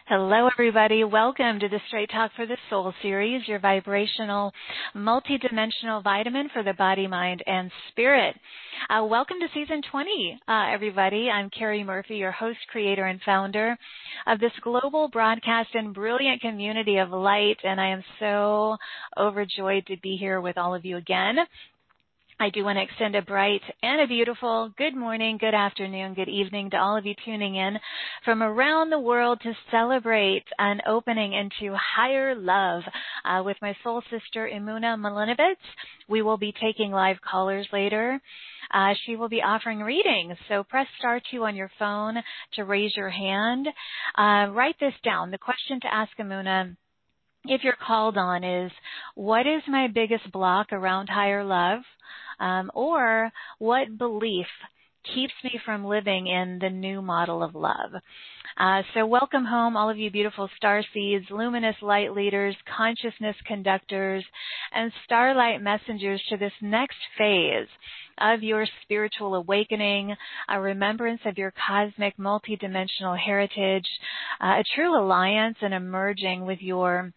Hello, everybody. Welcome to the Straight Talk for the Soul series, your vibrational, multidimensional vitamin for the body, mind, and spirit. Welcome to season 20, everybody. I'm Carrie Murphy, your host, creator, and founder of this global broadcast and brilliant community of light, and I am so overjoyed to be here with all of you again. I do want to extend a bright and a beautiful good morning, good afternoon, good evening to all of you tuning in from around the world to celebrate an opening into higher love with my soul sister, Emuna Malinovitz. We will be taking live callers later. She will be offering readings, so press star 2 on your phone to raise your hand. Write this down. The question to ask Emuna, if you're called on, is what is my biggest block around higher love? Or what belief keeps me from living in the new model of love? So welcome home, all of you beautiful star seeds, luminous light leaders, consciousness conductors, and starlight messengers to this next phase of your spiritual awakening, a remembrance of your cosmic multidimensional heritage, a true alliance and emerging with your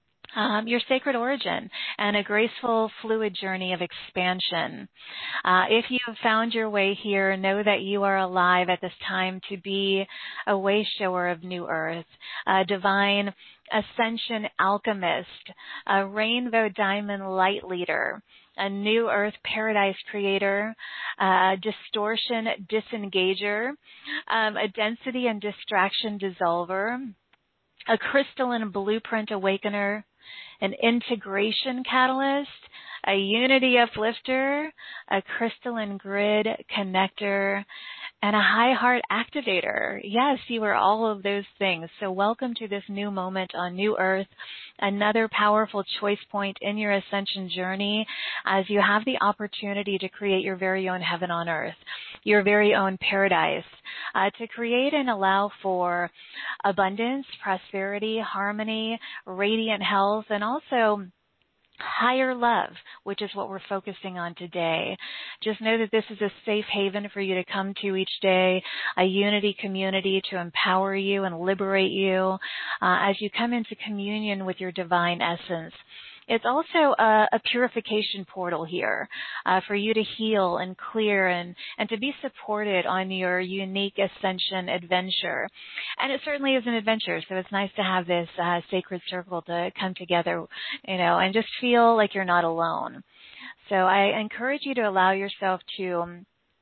sacred origin and a graceful, fluid journey of expansion. If you have found your way here, know that you are alive at this time to be a way shower of new earth, a divine ascension alchemist, a rainbow diamond light leader, a new earth paradise creator, a distortion disengager, a density and distraction dissolver, a crystalline blueprint awakener, an integration catalyst, a unity uplifter, a crystalline grid connector, and a high heart activator. Yes, you are all of those things. So welcome to this new moment on New Earth, another powerful choice point in your ascension journey as you have the opportunity to create your very own heaven on earth, your very own paradise, to create and allow for abundance, prosperity, harmony, radiant health, and also higher love, which is what we're focusing on today. Just know that this is a safe haven for you to come to each day, a unity community to empower you and liberate you as you come into communion with your divine essence. It's also a purification portal here for you to heal and clear and to be supported on your unique ascension adventure. And it certainly is an adventure, so it's nice to have this sacred circle to come together, and just feel like you're not alone. So I encourage you to allow yourself to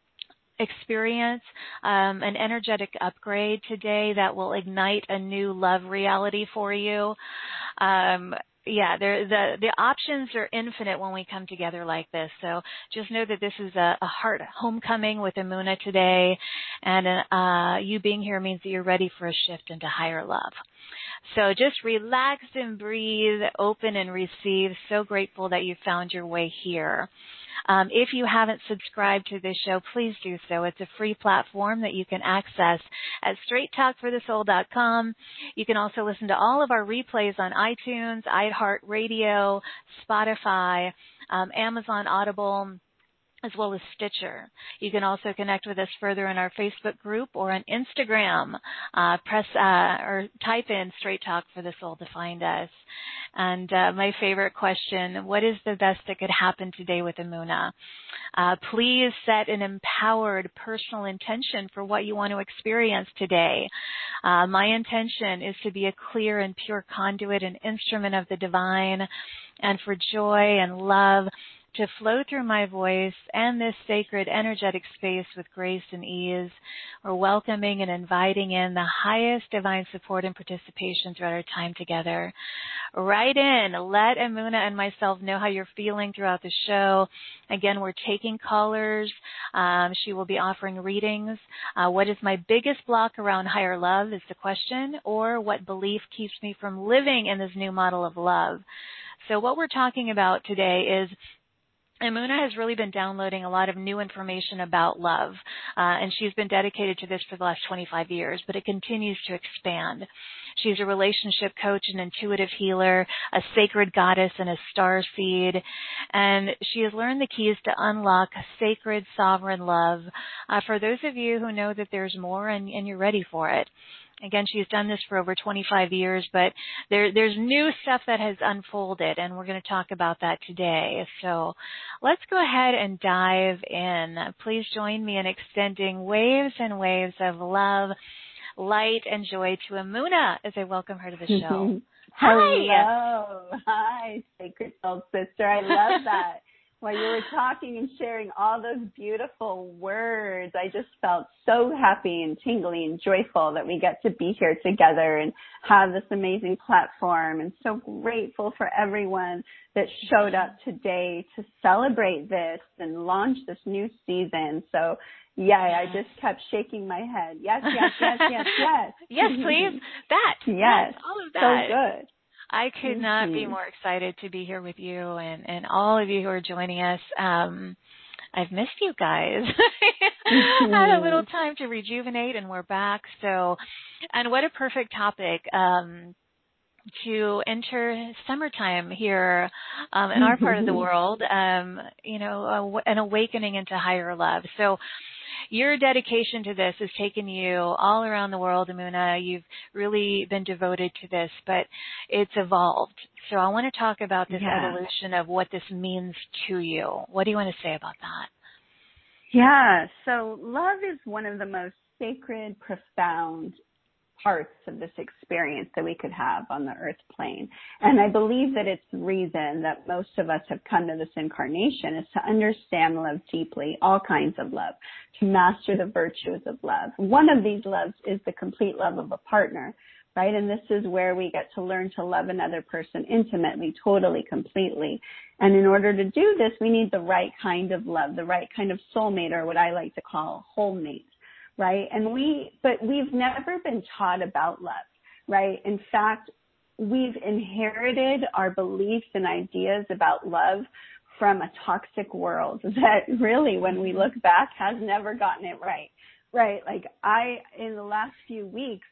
experience an energetic upgrade today that will ignite a new love reality for you. The options are infinite when we come together like this. So just know that this is a heart homecoming with Emuna today, and you being here means that you're ready for a shift into higher love. So just relax and breathe, open and receive. So grateful that you found your way here. If you haven't subscribed to this show, please do so. It's a free platform that you can access at straighttalkforthesoul.com. You can also listen to all of our replays on iTunes, iHeartRadio, Spotify, Amazon Audible, as well as Stitcher. You can also connect with us further in our Facebook group or on Instagram. Or type in Straight Talk for the Soul to find us. And my favorite question, what is the best that could happen today with Emuna? Please set an empowered personal intention for what you want to experience today. My intention is to be a clear and pure conduit and instrument of the divine, and for joy and love to flow through my voice and this sacred energetic space with grace and ease. We're welcoming and inviting in the highest divine support and participation throughout our time together. Write in. Let Emuna and myself know how you're feeling throughout the show. Again, we're taking callers. She will be offering readings. What is my biggest block around higher love is the question, or what belief keeps me from living in this new model of love? So what we're talking about today is Emuna has really been downloading a lot of new information about love, and she's been dedicated to this for the last 25 years, but it continues to expand. She's a relationship coach, an intuitive healer, a sacred goddess, and a star seed, and she has learned the keys to unlock sacred sovereign love for those of you who know that there's more and you're ready for it. Again, she's done this for over 25 years, but there's new stuff that has unfolded, and we're going to talk about that today. So let's go ahead and dive in. Please join me in extending waves and waves of love, light, and joy to Amuna as I welcome her to the show. Hello. Hi, Sacred Soul Sister. I love that. While you were talking and sharing all those beautiful words, I just felt so happy and tingly and joyful that we get to be here together and have this amazing platform, and so grateful for everyone that showed up today to celebrate this and launch this new season. So, yeah, I just kept shaking my head. Yes, yes, yes, yes, yes. Yes, please. That. Yes. All of that. So good. I could not be more excited to be here with you and all of you who are joining us. I've missed you guys. I had a little time to rejuvenate, and we're back. So, and what a perfect topic to enter summertime here in our part of the world, an awakening into higher love. So your dedication to this has taken you all around the world, Amuna. You've really been devoted to this, but it's evolved. So I want to talk about this evolution of what this means to you. What do you want to say about that? Yeah, so love is one of the most sacred, profound parts of this experience that we could have on the earth plane. And I believe that it's the reason that most of us have come to this incarnation is to understand love deeply, all kinds of love, to master the virtues of love. One of these loves is the complete love of a partner, right? And this is where we get to learn to love another person intimately, totally, completely. And in order to do this, we need the right kind of love, the right kind of soulmate, or what I like to call whole mate. Right? But we've never been taught about love, right? In fact, we've inherited our beliefs and ideas about love from a toxic world that really, when we look back, has never gotten it right, right? Like in the last few weeks,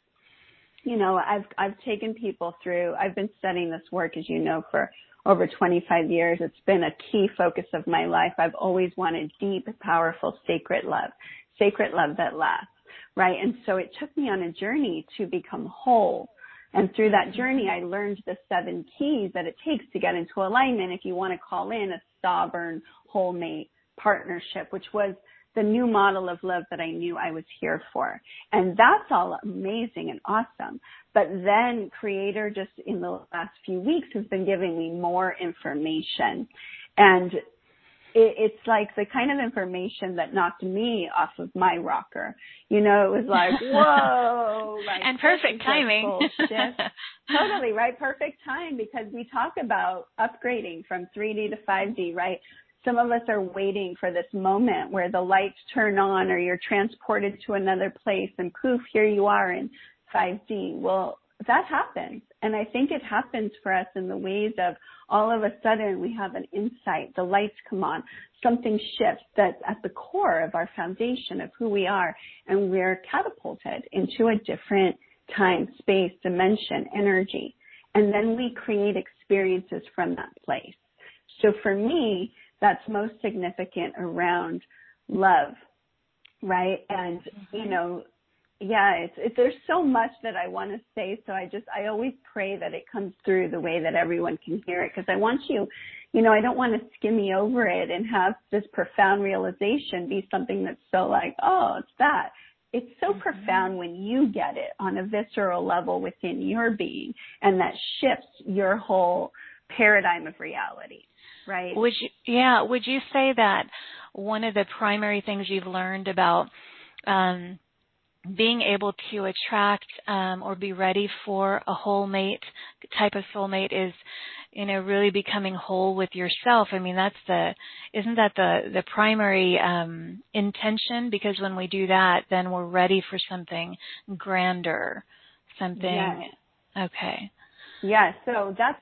I've taken people through, I've been studying this work, as you know, for over 25 years. It's been a key focus of my life. I've always wanted deep, powerful, sacred love that lasts, right? And so it took me on a journey to become whole. And through that journey, I learned the 7 keys that it takes to get into alignment if you want to call in a sovereign whole mate partnership, which was the new model of love that I knew I was here for. And that's all amazing and awesome. But then Creator, just in the last few weeks, has been giving me more information. And it's like the kind of information that knocked me off of my rocker. It was like, whoa. Like, and perfect timing. Totally, right? Perfect time, because we talk about upgrading from 3D to 5D, right? Some of us are waiting for this moment where the lights turn on or you're transported to another place and poof, here you are in 5D. Well, that happens. And I think it happens for us in the ways of all of a sudden we have an insight, the lights come on, something shifts that's at the core of our foundation of who we are, and we're catapulted into a different time, space, dimension, energy. And then we create experiences from that place. So for me, that's most significant around love, right? And, there's so much that I want to say, so I always pray that it comes through the way that everyone can hear it, because I want you, I don't want to skimmy over it and have this profound realization be something that's so like, oh, it's that. It's so profound when you get it on a visceral level within your being, and that shifts your whole paradigm of reality, right? Would you say that one of the primary things you've learned about being able to attract or be ready for a whole mate type of soulmate is, really becoming whole with yourself? I mean, isn't that the primary intention? Because when we do that, then we're ready for something grander, something. Yeah. Okay. Yeah. So that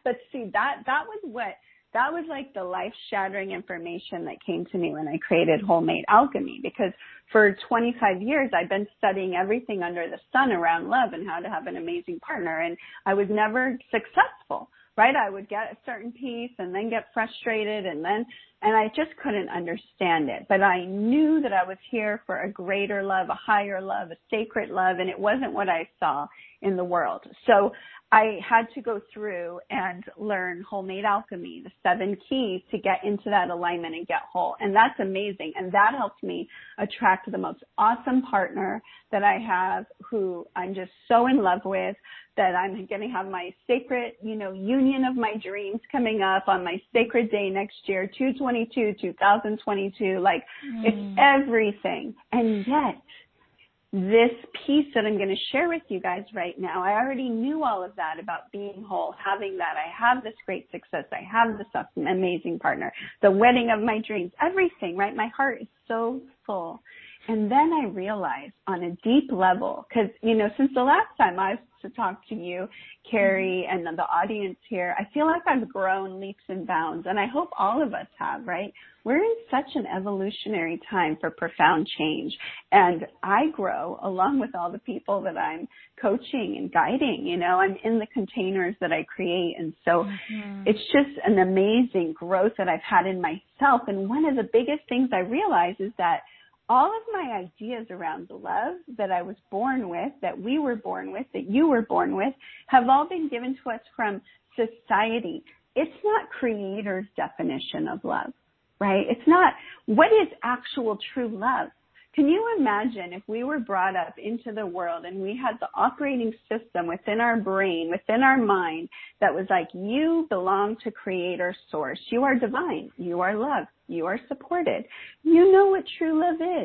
was like the life-shattering information that came to me when I created Wholemate Alchemy, because for 25 years I've been studying everything under the sun around love and how to have an amazing partner, and I was never successful, right? I would get a certain piece and then get frustrated and I just couldn't understand it. But I knew that I was here for a greater love, a higher love, a sacred love, and it wasn't what I saw in the world. So I had to go through and learn Wholemade Alchemy, the 7 keys to get into that alignment and get whole. And that's amazing. And that helped me attract the most awesome partner that I have, who I'm just so in love with, that I'm going to have my sacred, union of my dreams coming up on my sacred day next year, 2022. Like, it's everything. And yet, this piece that I'm going to share with you guys right now, I already knew all of that about being whole, having that. I have this great success. I have this amazing partner, the wedding of my dreams, everything, right? My heart is so full. And then I realized on a deep level, because, since the last time I talked to you, Carrie, and the audience here, I feel like I've grown leaps and bounds, and I hope all of us have, right? We're in such an evolutionary time for profound change, and I grow along with all the people that I'm coaching and guiding. I'm in the containers that I create, and so it's just an amazing growth that I've had in myself. And one of the biggest things I realize is that all of my ideas around the love that I was born with, that we were born with, that you were born with, have all been given to us from society. It's not Creator's definition of love, right? It's not what is actual true love. Can you imagine if we were brought up into the world and we had the operating system within our brain, within our mind, that was like, you belong to Creator Source. You are divine. You are love. You are supported. You know what true love is.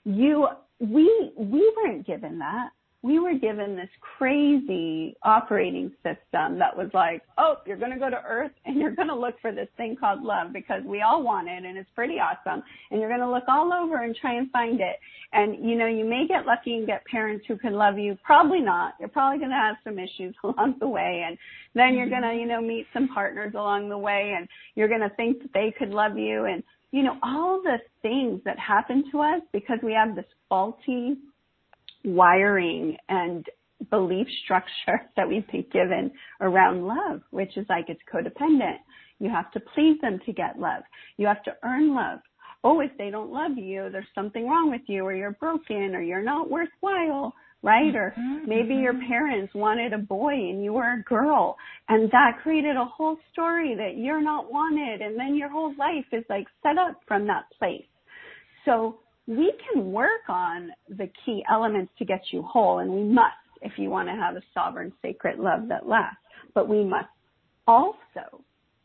We weren't given that. We were given this crazy operating system that was like, oh, you're going to go to Earth and you're going to look for this thing called love because we all want it and it's pretty awesome. And you're going to look all over and try and find it. And, you may get lucky and get parents who can love you. Probably not. You're probably going to have some issues along the way. And then you're going to, meet some partners along the way, and you're going to think that they could love you. And, all the things that happen to us because we have this faulty wiring and belief structure that we've been given around love, which is like it's codependent. You have to please them to get love. You have to earn love. Oh, if they don't love you, there's something wrong with you, or you're broken, or you're not worthwhile, right? Or maybe your parents wanted a boy and you were a girl, and that created a whole story that you're not wanted, and then your whole life is like set up from that place. So we can work on the key elements to get you whole, and we must if you want to have a sovereign, sacred love that lasts. But we must also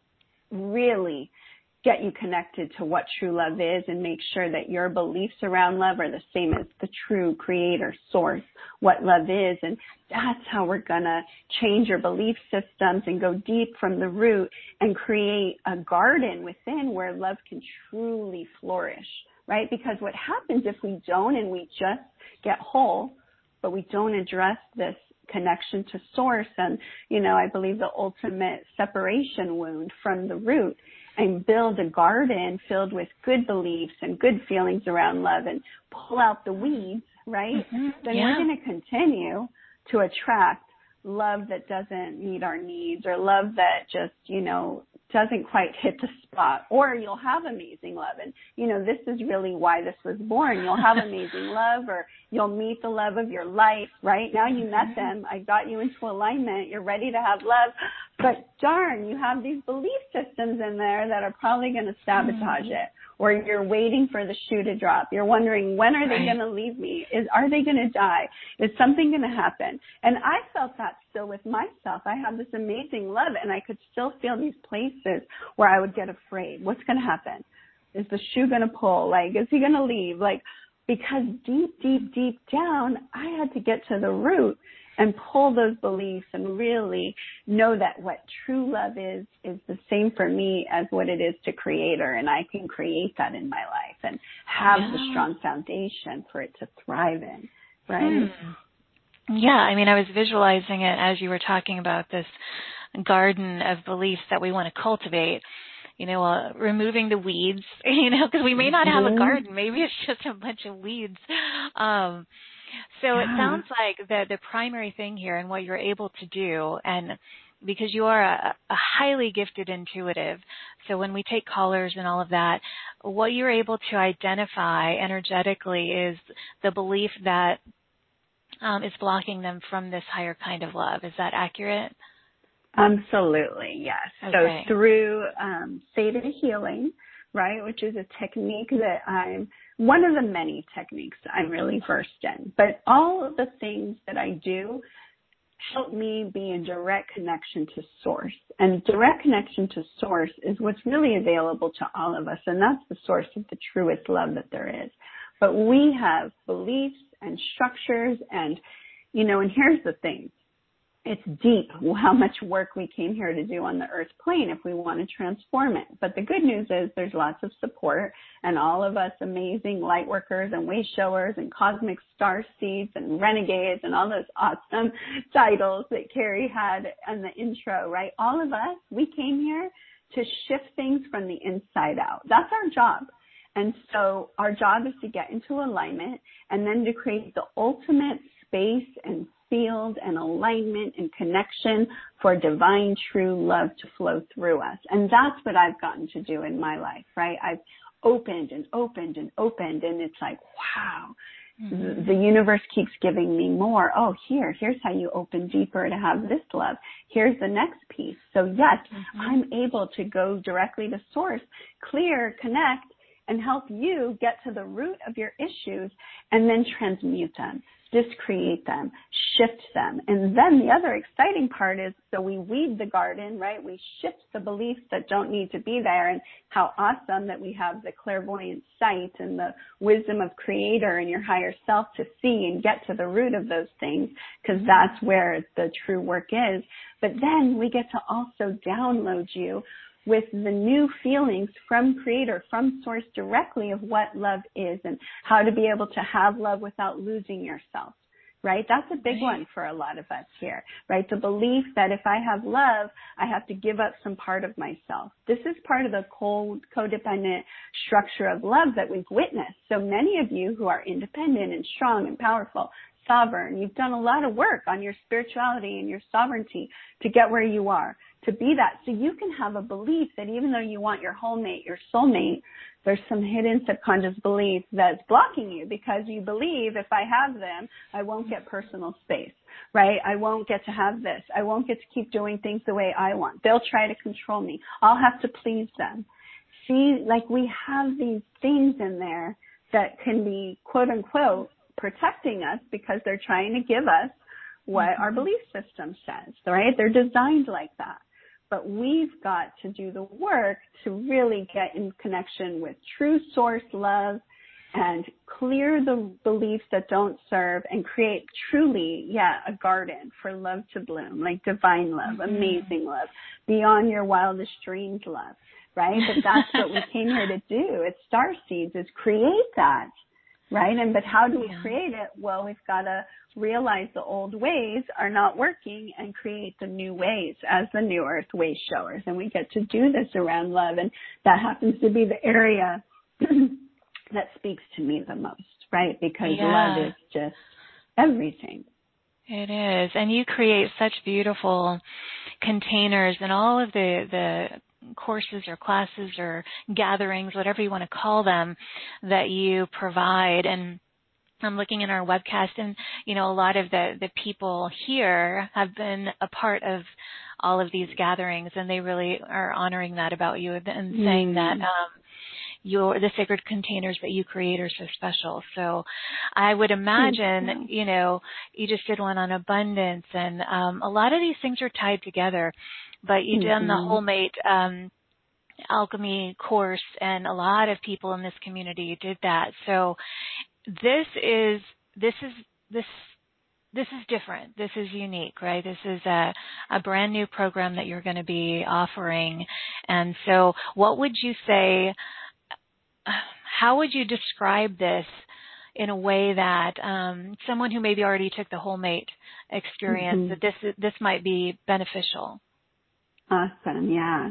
really get you connected to what true love is and make sure that your beliefs around love are the same as the true Creator Source, what love is. And that's how we're going to change your belief systems and go deep from the root and create a garden within where love can truly flourish, right? Because what happens if we don't, and we just get whole, but we don't address this connection to Source and, I believe the ultimate separation wound from the root, and build a garden filled with good beliefs and good feelings around love and pull out the weeds, right? Then we're going to continue to attract love that doesn't meet our needs, or love that just, doesn't quite hit the spot. Or you'll have amazing love. And, this is really why this was born. You'll have amazing love, or you'll meet the love of your life, right? Now you met them. I got you into alignment. You're ready to have love. But darn, you have these belief systems in there that are probably going to sabotage it. Or you're waiting for the shoe to drop. You're wondering, when are they going to leave me? Are they going to die? Is something going to happen? And I felt that still with myself. I have this amazing love, and I could still feel these places where I would get afraid. What's going to happen? Is the shoe going to pull? Like, is he going to leave? Like, because deep, deep, deep down, I had to get to the root and pull those beliefs and really know that what true love is the same for me as what it is to Creator. And I can create that in my life and have the strong foundation for it to thrive in, right? Yeah, I mean, I was visualizing it as you were talking about this garden of beliefs that we want to cultivate. Removing the weeds, because we may not have a garden. Maybe it's just a bunch of weeds. So it sounds like the primary thing here and what you're able to do, and because you are a highly gifted intuitive. So when we take callers and all of that, what you're able to identify energetically is the belief that is blocking them from this higher kind of love. Is that accurate? Absolutely, yes. Okay. So through theta healing, right, which is a technique that one of the many techniques I'm really versed in, but all of the things that I do help me be in direct connection to source. And direct connection to source is what's really available to all of us, and that's the source of the truest love that there is. But we have beliefs and structures and, and here's the thing. It's deep how much work we came here to do on the earth plane if we want to transform it. But the good news is there's lots of support, and all of us amazing light workers and way showers and cosmic star seeds and renegades and all those awesome titles that Carrie had in the intro, right? All of us, we came here to shift things from the inside out. That's our job. And so our job is to get into alignment and then to create the ultimate space and field and alignment and connection for divine true love to flow through us. And that's what I've gotten to do in my life, right? I've opened and opened and opened, and it's like, wow, the universe keeps giving me more. Oh, here's how you open deeper to have this love. Here's the next piece. So yes, I'm able to go directly to source, clear, connect, and help you get to the root of your issues and then transmute them, discreate them, shift them. And then the other exciting part is, so we weed the garden, right? We shift the beliefs that don't need to be there, and how awesome that we have the clairvoyant sight and the wisdom of creator and your higher self to see and get to the root of those things, because that's where the true work is. But then we get to also download you with the new feelings from creator, from source directly of what love is and how to be able to have love without losing yourself, right? That's a big one for a lot of us here, right? The belief that if I have love, I have to give up some part of myself. This is part of the codependent structure of love that we've witnessed. So many of you who are independent and strong and powerful, sovereign, you've done a lot of work on your spirituality and your sovereignty to get where you are, to be that. So you can have a belief that even though you want your wholemate, your soulmate, there's some hidden subconscious belief that's blocking you because you believe if I have them, I won't get personal space, right? I won't get to have this. I won't get to keep doing things the way I want. They'll try to control me. I'll have to please them. See, like we have these things in there that can be quote unquote protecting us because they're trying to give us what our belief system says, right? They're designed like that. But we've got to do the work to really get in connection with true source love and clear the beliefs that don't serve and create truly, a garden for love to bloom, like divine love, amazing love, beyond your wildest dreams love, right? But that's what we came here to do. It's Star Seeds, is create that. Right? But how do we create it? Well, we've got to realize the old ways are not working and create the new ways as the new earth way showers. And we get to do this around love. And that happens to be the area that speaks to me the most, right? Because love is just everything. It is. And you create such beautiful containers and all of the courses or classes or gatherings, whatever you want to call them, that you provide. And I'm looking in our webcast, and, a lot of the people here have been a part of all of these gatherings, and they really are honoring that about you and saying that the sacred containers that you create are so special. So I would imagine, you just did one on abundance, and a lot of these things are tied together. But you done the Wholemate alchemy course, and a lot of people in this community did that. So this is different. This is unique, right? This is a brand new program that you're going to be offering. And so what would you say, how would you describe this in a way that someone who maybe already took the Wholemate experience, that this might be beneficial? Awesome, yeah.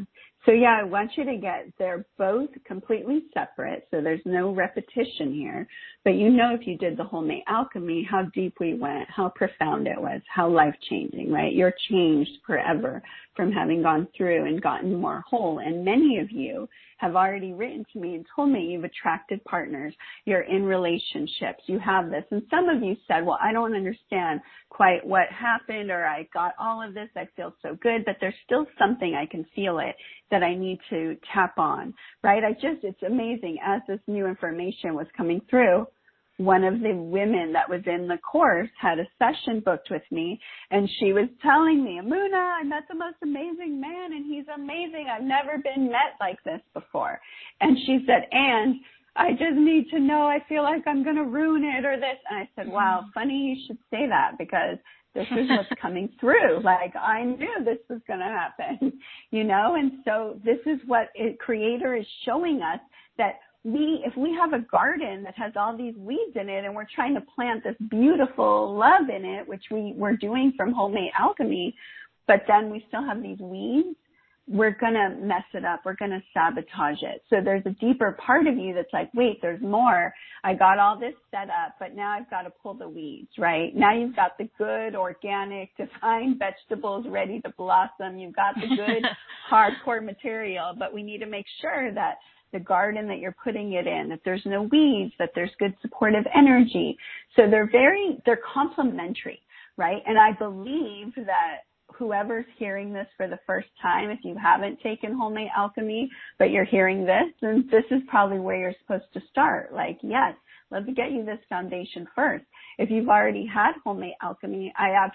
So yeah, I want you to they're both completely separate, so there's no repetition here. But if you did the whole May alchemy, how deep we went, how profound it was, how life-changing, right? You're changed forever from having gone through and gotten more whole. And many of you have already written to me and told me you've attracted partners, you're in relationships, you have this. And some of you said, well, I don't understand quite what happened, or I got all of this, I feel so good, but there's still something, I can feel it, that I need to tap on, right? It's amazing. As this new information was coming through, one of the women that was in the course had a session booked with me, and she was telling me, Amuna, I met the most amazing man, and he's amazing. I've never been met like this before. And she said, and I just need to know, I feel like I'm going to ruin it or this. And I said, wow, funny you should say that, because this is what's coming through. Like, I knew this was going to happen, and so this is what Creator is showing us, that if we have a garden that has all these weeds in it and we're trying to plant this beautiful love in it, which we're doing from Homemade Alchemy, but then we still have these weeds, we're going to mess it up. We're going to sabotage it. So there's a deeper part of you that's like, wait, there's more. I got all this set up, but now I've got to pull the weeds, right? Now you've got the good, organic, divine vegetables ready to blossom. You've got the good, hardcore material, but we need to make sure that the garden that you're putting it in, that there's no weeds, that there's good supportive energy. So they're complementary, right? And I believe that whoever's hearing this for the first time, if you haven't taken Homemade Alchemy, but you're hearing this, then this is probably where you're supposed to start. Like, yes, let me get you this foundation first. If you've already had Homemade Alchemy,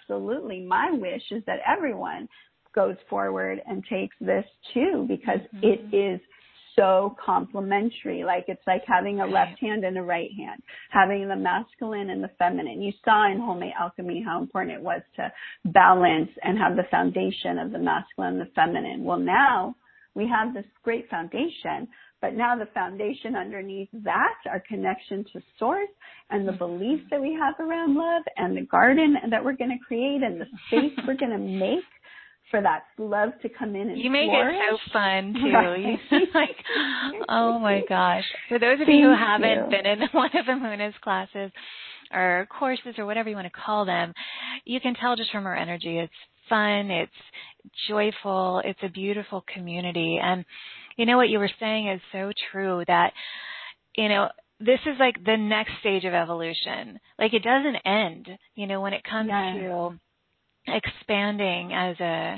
my wish is that everyone goes forward and takes this too, because it is so complementary. Like, it's like having a left hand and a right hand, having the masculine and the feminine. You saw in Homemade Alchemy how important it was to balance and have the foundation of the masculine and the feminine. Well, now we have this great foundation, but now the foundation underneath that, our connection to source and the beliefs that we have around love and the garden that we're going to create and the space we're going to make for that love to come in and you make flourish. it so fun too. Right. Like, oh my gosh! For those of you who haven't been in one of Amuna's classes or courses or whatever you want to call them, you can tell just from her energy. It's fun. It's joyful. It's a beautiful community. And what you were saying is so true. That this is like the next stage of evolution. Like, it doesn't end. When it comes to expanding as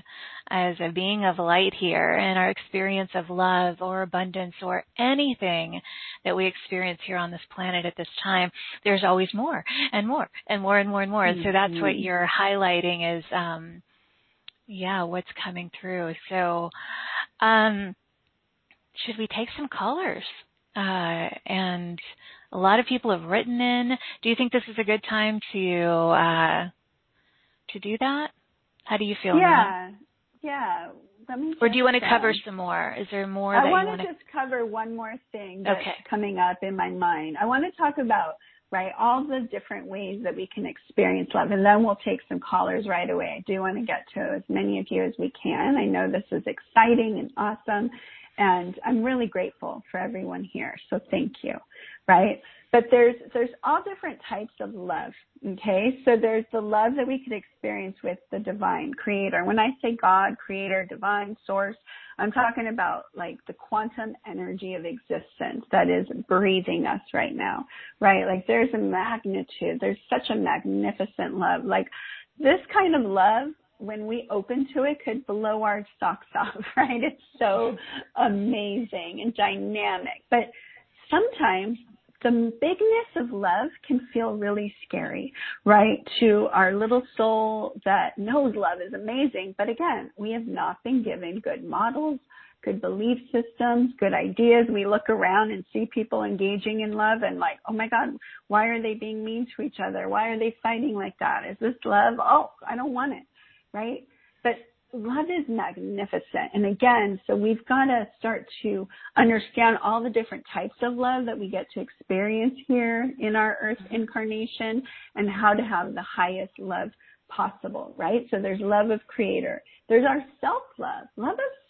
a being of light here, and our experience of love or abundance or anything that we experience here on this planet at this time, there's always more and more and more and more and more. And so that's what you're highlighting is, what's coming through. So, should we take some callers? And a lot of people have written in. Do you think this is a good time to do that? How do you feel? Yeah. Or do you want to cover some more? Is there more that you want to? I want to just cover one more thing that's coming up in my mind. I want to talk about, all the different ways that we can experience love, and then we'll take some callers right away. I do want to get to as many of you as we can. I know this is exciting and awesome, and I'm really grateful for everyone here, so thank you, right? But there's all different types of love, okay? So there's the love that we could experience with the divine creator. When I say God, creator, divine source, I'm talking about like the quantum energy of existence that is breathing us right now, right? Like, there's a magnitude. There's such a magnificent love. Like, this kind of love, when we open to it, could blow our socks off, right? It's so amazing and dynamic. But sometimes the bigness of love can feel really scary, right? To our little soul that knows love is amazing. But again, we have not been given good models, good belief systems, good ideas. We look around and see people engaging in love and like, oh my God, why are they being mean to each other? Why are they fighting like that? Is this love? Oh, I don't want it, right? But love is magnificent. And again, so we've got to start to understand all the different types of love that we get to experience here in our Earth incarnation and how to have the highest love possible, right? So there's love of creator. There's our self-love. Love of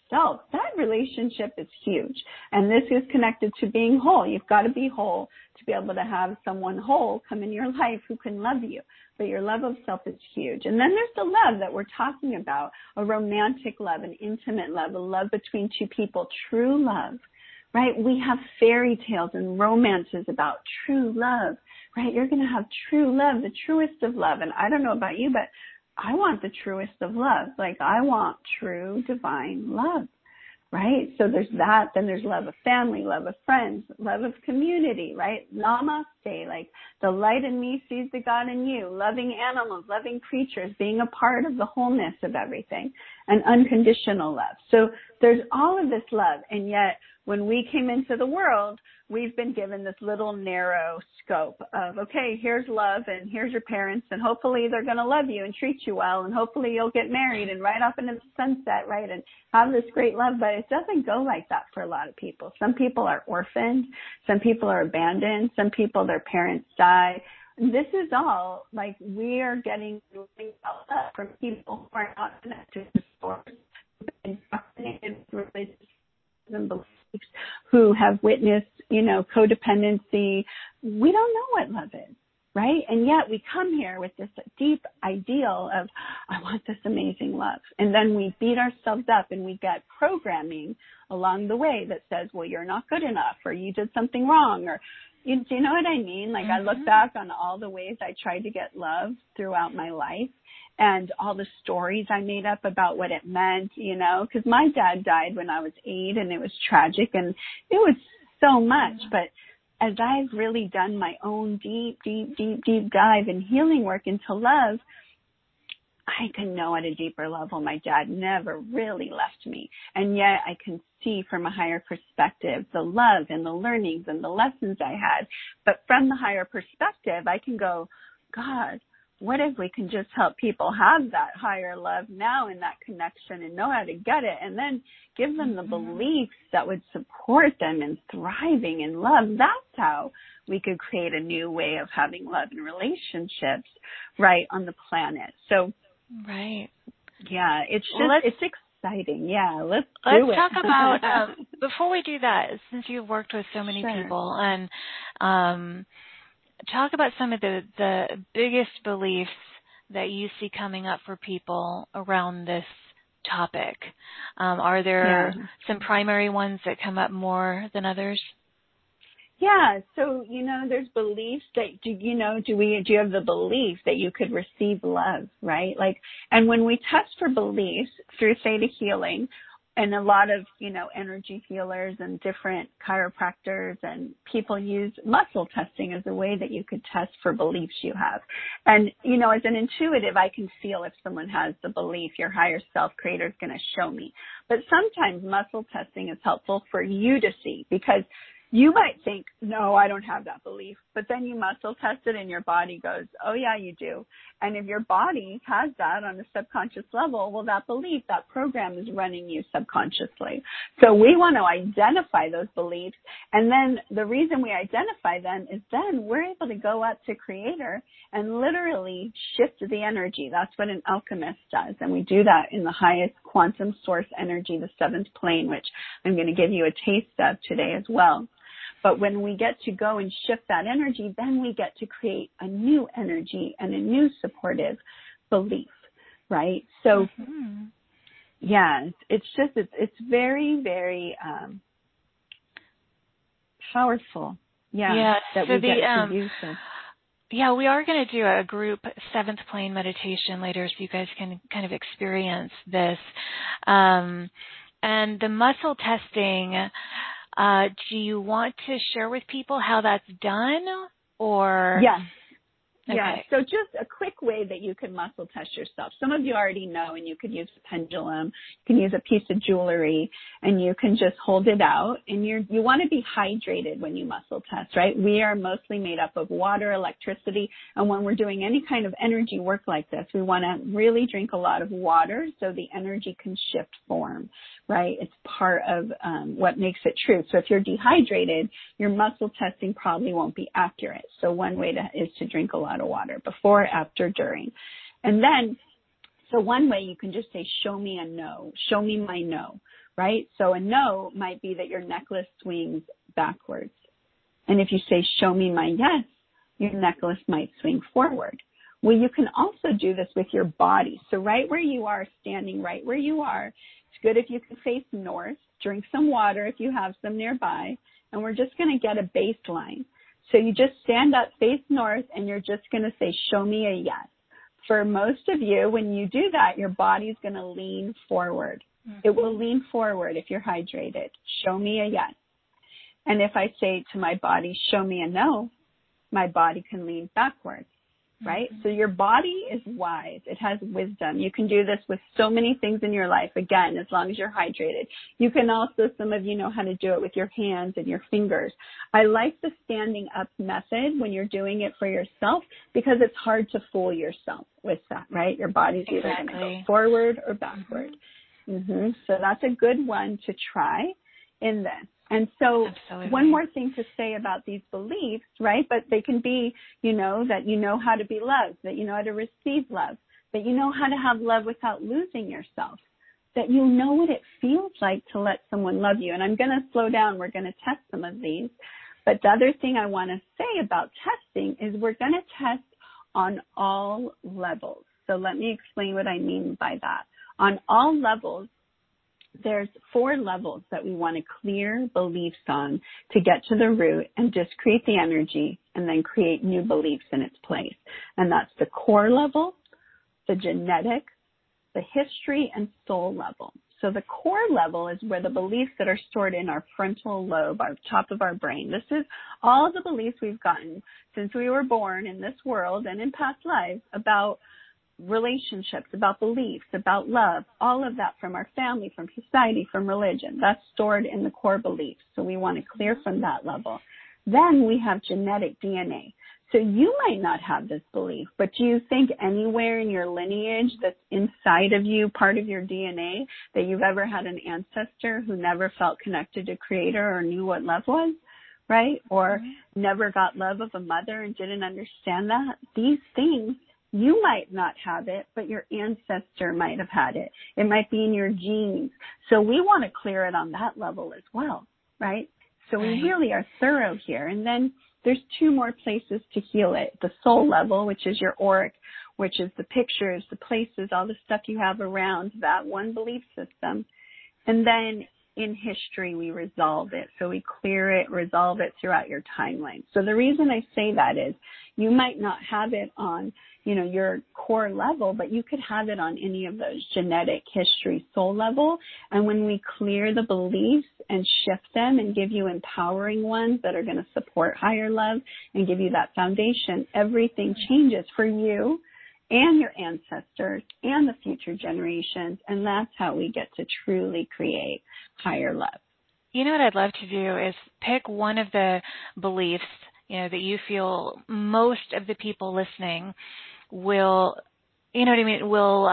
yourself. That relationship is huge. And this is connected to being whole. You've got to be whole to be able to have someone whole come in your life who can love you. But your love of self is huge. And then there's the love that we're talking about, a romantic love, an intimate love, a love between two people, true love, right? We have fairy tales and romances about true love, right? You're going to have true love, the truest of love. And I don't know about you, but I want the truest of love. Like, I want true divine love, right? So there's that. Then there's love of family, love of friends, love of community, right? Namaste, like the light in me sees the God in you, loving animals, loving creatures, being a part of the wholeness of everything, and unconditional love. So there's all of this love. And yet when we came into the world, we've been given this little narrow scope of, okay, here's love and here's your parents and hopefully they're going to love you and treat you well and hopefully you'll get married and ride off into the sunset, right, and have this great love. But it doesn't go like that for a lot of people. Some people are orphaned. Some people are abandoned. Some people, their parents die. This is all, like, we are getting from people who are not connected to source, indoctrinated religious and beliefs, who have witnessed, codependency. We don't know what love is, right? And yet we come here with this deep ideal of, I want this amazing love. And then we beat ourselves up and we get programming along the way that says, well, you're not good enough, or you did something wrong, or do you know what I mean? Like, I look back on all the ways I tried to get love throughout my life and all the stories I made up about what it meant, because my dad died when I was 8 and it was tragic and it was so much. But as I've really done my own deep dive and healing work into love, I can know at a deeper level my dad never really left me. And yet I can see from a higher perspective the love and the learnings and the lessons I had. But from the higher perspective, I can go, God, what if we can just help people have that higher love now in that connection and know how to get it, and then give them the beliefs that would support them in thriving in love? That's how we could create a new way of having love and relationships right on the planet. So, right. Yeah, it's exciting. Yeah, let's do it. Let's talk about, before we do that, since you've worked with so many people, and talk about some of the biggest beliefs that you see coming up for people around this topic. Are there some primary ones that come up more than others? Yeah, so, there's beliefs that, do you have the belief that you could receive love, right? Like, and when we test for beliefs through theta healing, and a lot of, energy healers and different chiropractors and people use muscle testing as a way that you could test for beliefs you have. And, as an intuitive, I can feel if someone has the belief, your higher self creator is going to show me. But sometimes muscle testing is helpful for you to see, because you might think, no, I don't have that belief. But then you muscle test it and your body goes, oh, yeah, you do. And if your body has that on a subconscious level, well, that belief, that program is running you subconsciously. So we want to identify those beliefs. And then the reason we identify them is then we're able to go up to Creator and literally shift the energy. That's what an alchemist does. And we do that in the highest quantum source energy, the 7th plane, which I'm going to give you a taste of today as well. But when we get to go and shift that energy, then we get to create a new energy and a new supportive belief, right? So, it's very, very powerful. That so we get to do this. Yeah, we are going to do a group 7th plane meditation later so you guys can kind of experience this. And the muscle testing, do you want to share with people how that's done, or? Yeah. Okay. Yeah, so just a quick way that you can muscle test yourself. Some of you already know, and you could use a pendulum, you can use a piece of jewelry, and you can just hold it out. And you want to be hydrated when you muscle test, right? We are mostly made up of water, electricity, and when we're doing any kind of energy work like this, we want to really drink a lot of water so the energy can shift form, right? It's part of what makes it true. So if you're dehydrated, your muscle testing probably won't be accurate. So one way is to drink a lot of water before, after, during. And then So one way you can just say, show me a no, show me my no, right? So a no might be that your necklace swings backwards. And if you say, show me my yes, your necklace might swing forward. Well, you can also do this with your body. So right where you are, standing right where you are, it's good if you can face north, drink some water if you have some nearby, and we're just going to get a baseline. So you just stand up, face north, and you're just going to say, show me a yes. For most of you, when you do that, your body's going to lean forward. Mm-hmm. It will lean forward if you're hydrated. Show me a yes. And if I say to my body, show me a no, my body can lean backwards, right? Mm-hmm. So your body is wise. It has wisdom. You can do this with so many things in your life, again, as long as you're hydrated. You can also, some of you know how to do it with your hands and your fingers. I like the standing up method when you're doing it for yourself because it's hard to fool yourself with that, right? Your body's either going to go forward or backward. Mm-hmm. So that's a good one to try in this. And so Absolutely. One more thing to say about these beliefs, right? But they can be, that you know how to be loved, that you know how to receive love, that you know how to have love without losing yourself, that you know what it feels like to let someone love you. And I'm going to slow down. We're going to test some of these. But the other thing I want to say about testing is we're going to test on all levels. So let me explain what I mean by that. On all levels, there's 4 levels that we want to clear beliefs on to get to the root and just create the energy and then create new beliefs in its place. And that's the core level, the genetic, the history, and soul level. So the core level is where the beliefs that are stored in our frontal lobe, our top of our brain. This is all the beliefs we've gotten since we were born in this world and in past lives about relationships, about beliefs, about love, all of that from our family, from society, from religion. That's stored in the core beliefs. So we want to clear from that level. Then we have genetic DNA. So you might not have this belief, but do you think anywhere in your lineage that's inside of you, part of your DNA, that you've ever had an ancestor who never felt connected to Creator or knew what love was, right? Or never got love of a mother and didn't understand that? These things, you might not have it, but your ancestor might have had it. It might be in your genes. So we want to clear it on that level as well, right? So we really are thorough here. And then there's 2 more places to heal it. The soul level, which is your auric, which is the pictures, the places, all the stuff you have around that one belief system. And then in history, we resolve it. So we clear it, resolve it throughout your timeline. So the reason I say that is you might not have it on, your core level, but you could have it on any of those genetic, history, soul level. And when we clear the beliefs and shift them and give you empowering ones that are going to support higher love and give you that foundation, everything changes for you and your ancestors and the future generations. And that's how we get to truly create higher love. You know what I'd love to do is pick one of the beliefs, that you feel most of the people listening will, will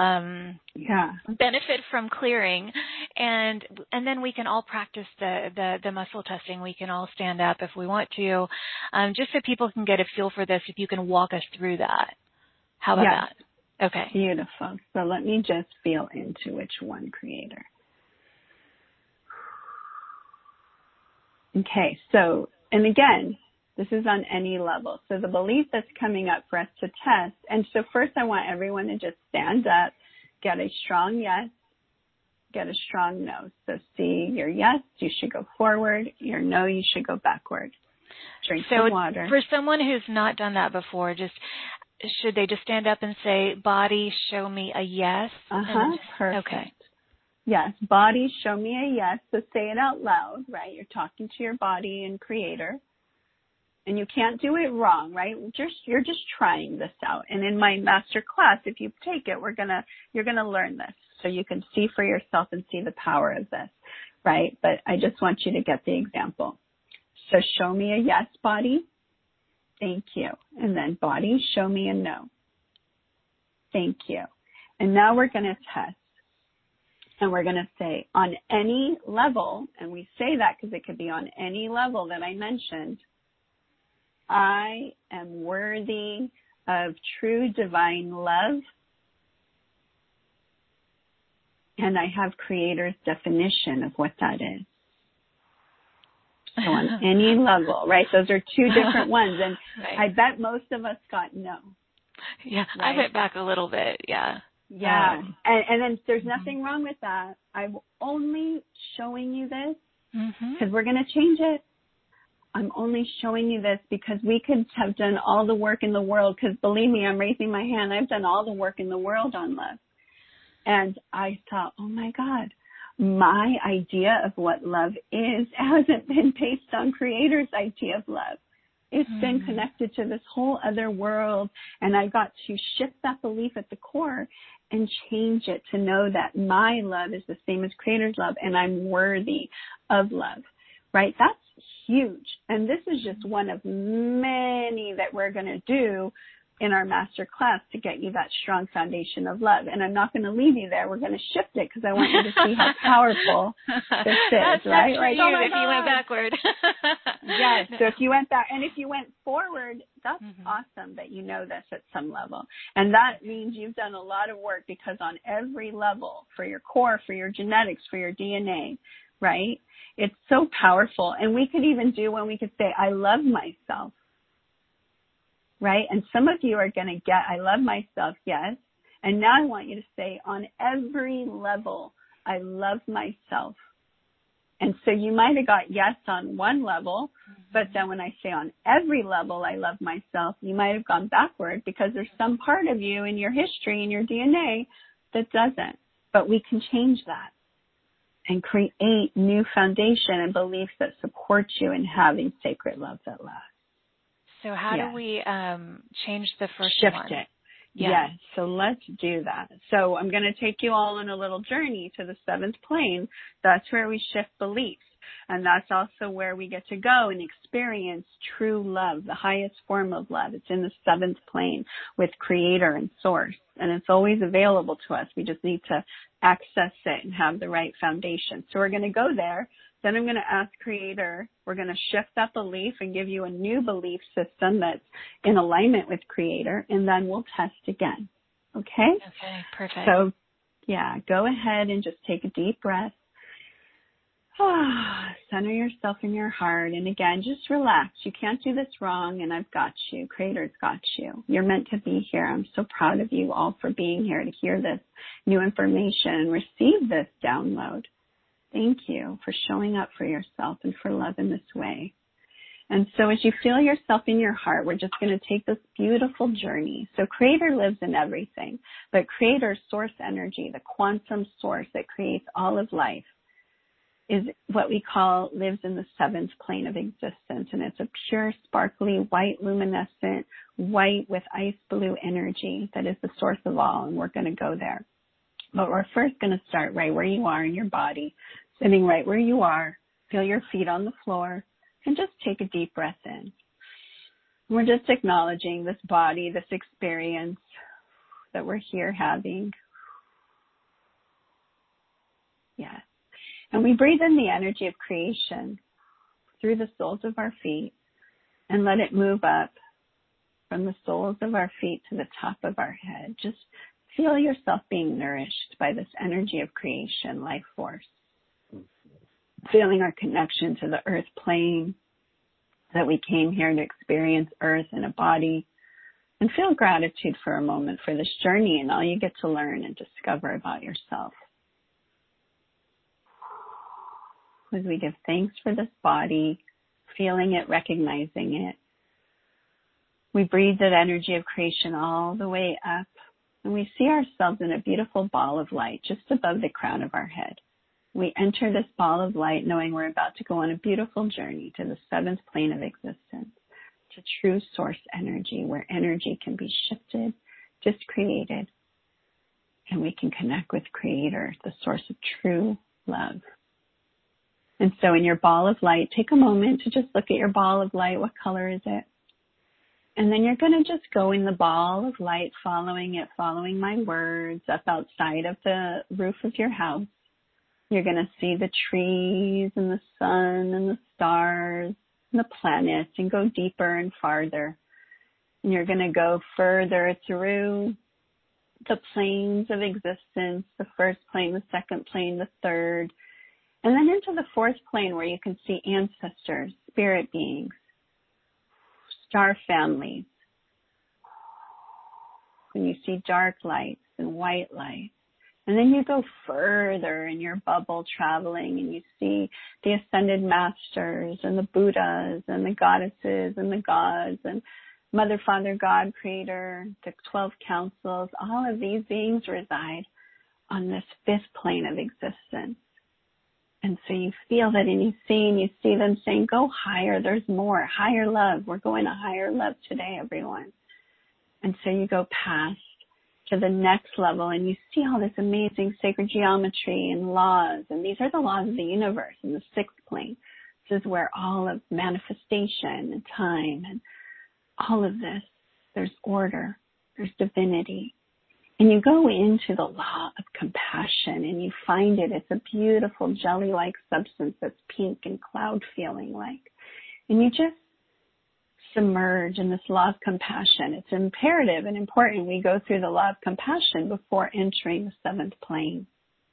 benefit from clearing. And then we can all practice the muscle testing. We can all stand up if we want to, just so people can get a feel for this, if you can walk us through that. How about that? Okay. Beautiful. So let me just feel into which one, Creator. Okay. So, and again, this is on any level. So the belief that's coming up for us to test. And so first I want everyone to just stand up, get a strong yes, get a strong no. So see your yes, you should go forward. Your no, you should go backward. Drink some water. For someone who's not done that before, should they just stand up and say, body, show me a yes? Perfect. Okay. Yes, body, show me a yes. So say it out loud, right? You're talking to your body and Creator. And you can't do it wrong, right? You're just trying this out. And in my master class, if you take it, you're gonna learn this. So you can see for yourself and see the power of this, right? But I just want you to get the example. So show me a yes, body. Thank you. And then body, show me a no. Thank you. And now we're going to test. And we're going to say on any level, and we say that because it could be on any level that I mentioned, I am worthy of true divine love And I have Creator's definition of what that is. So on any level, right? Those are two different ones. And right. I bet most of us got no. Yeah, right? I went back a little bit, yeah. Yeah, and then there's nothing wrong with that. I'm only showing you this because we're going to change it. I'm only showing you this because we could have done all the work in the world, because believe me, I'm raising my hand. I've done all the work in the world on love. And I thought, oh my God, my idea of what love is hasn't been based on Creator's idea of love. It's been connected to this whole other world, and I got to shift that belief at the core and change it to know that my love is the same as Creator's love, and I'm worthy of love, right? That's huge. And this is just one of many that we're going to do in our master class to get you that strong foundation of love. And I'm not going to leave you there. We're going to shift it because I want you to see how powerful this is, right? Like, oh my God. You went backward. Yes. So if you went back, and if you went forward, that's awesome that you know this at some level. And that means you've done a lot of work, because on every level, for your core, for your genetics, for your DNA, right? It's so powerful. And we could even do when we could say, I love myself. Right? And some of you are going to get, I love myself, yes. And now I want you to say, on every level, I love myself. And so you might have got yes on one level, but then when I say on every level, I love myself, you might have gone backward, because there's some part of you in your history, in your DNA, that doesn't. But we can change that and create new foundation and beliefs that support you in having sacred love that lasts. So how do we change the first Shift one? it. Yeah. Yes. So let's do that. So I'm going to take you all on a little journey to the 7th plane. That's where we shift beliefs. And that's also where we get to go and experience true love, the highest form of love. It's in the 7th plane with Creator and Source. And it's always available to us. We just need to access it and have the right foundation. So we're going to go there. Then I'm going to ask Creator, we're going to shift that belief and give you a new belief system that's in alignment with Creator, and then we'll test again. Okay? Okay, perfect. So, yeah, go ahead and just take a deep breath. Center yourself in your heart. And again, just relax. You can't do this wrong, and I've got you. Creator's got you. You're meant to be here. I'm so proud of you all for being here to hear this new information and receive this download. Thank you for showing up for yourself and for love in this way. And so as you feel yourself in your heart, we're just going to take this beautiful journey. So Creator lives in everything, but Creator's source energy, the quantum source that creates all of life, is what we call lives in the 7th plane of existence. And it's a pure, sparkly, white, luminescent, white with ice blue energy that is the source of all. And we're going to go there. But we're first going to start right where you are in your body, sitting right where you are. Feel your feet on the floor and just take a deep breath in. We're just acknowledging this body, this experience that we're here having. Yes. And we breathe in the energy of creation through the soles of our feet and let it move up from the soles of our feet to the top of our head. Just feel yourself being nourished by this energy of creation, life force. Feeling our connection to the earth plane, that we came here to experience earth in a body. And feel gratitude for a moment for this journey and all you get to learn and discover about yourself. As we give thanks for this body, feeling it, recognizing it, we breathe that energy of creation all the way up. And we see ourselves in a beautiful ball of light just above the crown of our head. We enter this ball of light knowing we're about to go on a beautiful journey to the 7th plane of existence, to true source energy, where energy can be shifted, just created, and we can connect with Creator, the source of true love. And so in your ball of light, take a moment to just look at your ball of light. What color is it? And then you're going to just go in the ball of light, following it, following my words up outside of the roof of your house. You're going to see the trees and the sun and the stars and the planets and go deeper and farther. And you're going to go further through the planes of existence, the first plane, the second plane, the third, and then into the fourth plane where you can see ancestors, spirit beings, star families. And you see dark lights and white lights. And then you go further in your bubble traveling and you see the ascended masters and the Buddhas and the goddesses and the gods and Mother, Father, God, Creator, the 12 councils. All of these beings reside on this fifth plane of existence. And so you feel that and you see them saying, go higher, there's more, higher love. We're going to higher love today, everyone. And so you go past to the next level and you see all this amazing sacred geometry and laws. And these are the laws of the universe in the sixth plane. This is where all of manifestation and time and all of this, there's order, there's divinity. And you go into the law of compassion and you find it. It's a beautiful jelly-like substance that's pink and cloud feeling like. And you just submerge in this law of compassion. It's imperative and important we go through the law of compassion before entering the seventh plane.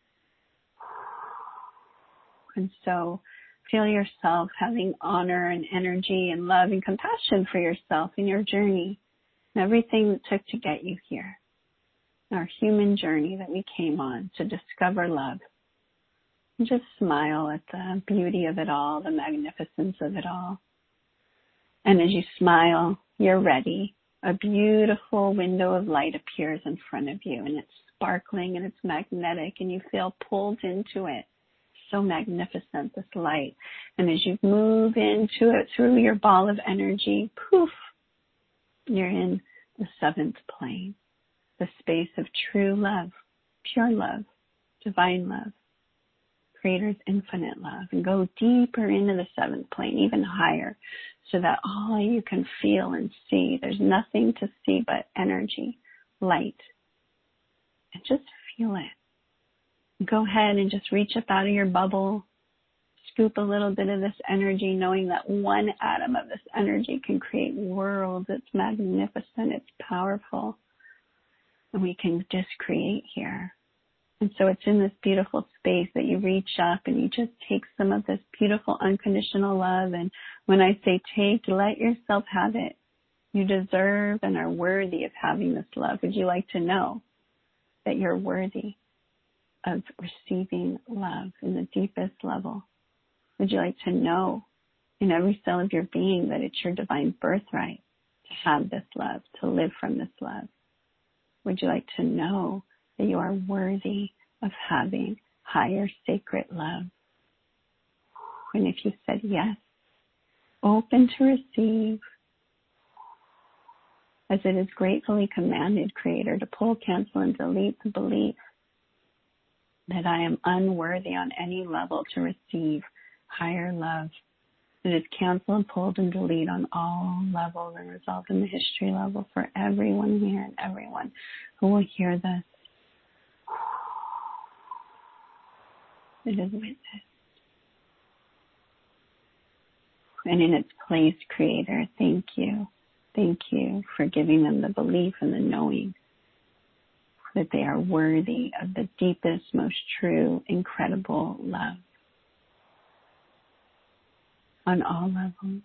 And so feel yourself having honor and energy and love and compassion for yourself in your journey and everything it took to get you here. Our human journey that we came on to discover love. And just smile at the beauty of it all, the magnificence of it all. And as you smile, you're ready. A beautiful window of light appears in front of you and it's sparkling and it's magnetic and you feel pulled into it. So magnificent, this light. And as you move into it through your ball of energy, poof, you're in the seventh plane, the space of true love, pure love, divine love, Creator's infinite love. And go deeper into the seventh plane, even higher, so that all you can feel and see, there's nothing to see but energy, light. And just feel it. Go ahead and just reach up out of your bubble, scoop a little bit of this energy, knowing that one atom of this energy can create worlds. It's magnificent. It's powerful. And we can just create here. And so it's in this beautiful space that you reach up and you just take some of this beautiful unconditional love. And when I say take, let yourself have it. You deserve and are worthy of having this love. Would you like to know that you're worthy of receiving love in the deepest level? Would you like to know in every cell of your being that it's your divine birthright to have this love, to live from this love? Would you like to know that you are worthy of having higher sacred love? And if you said yes, open to receive, as it is gratefully commanded, Creator, to pull, cancel, and delete the belief that I am unworthy on any level to receive higher love. It is canceled, pulled, and deleted on all levels and resolved in the history level for everyone here and everyone who will hear this. It is witnessed. And in its place, Creator, thank you. Thank you for giving them the belief and the knowing that they are worthy of the deepest, most true, incredible love on all levels.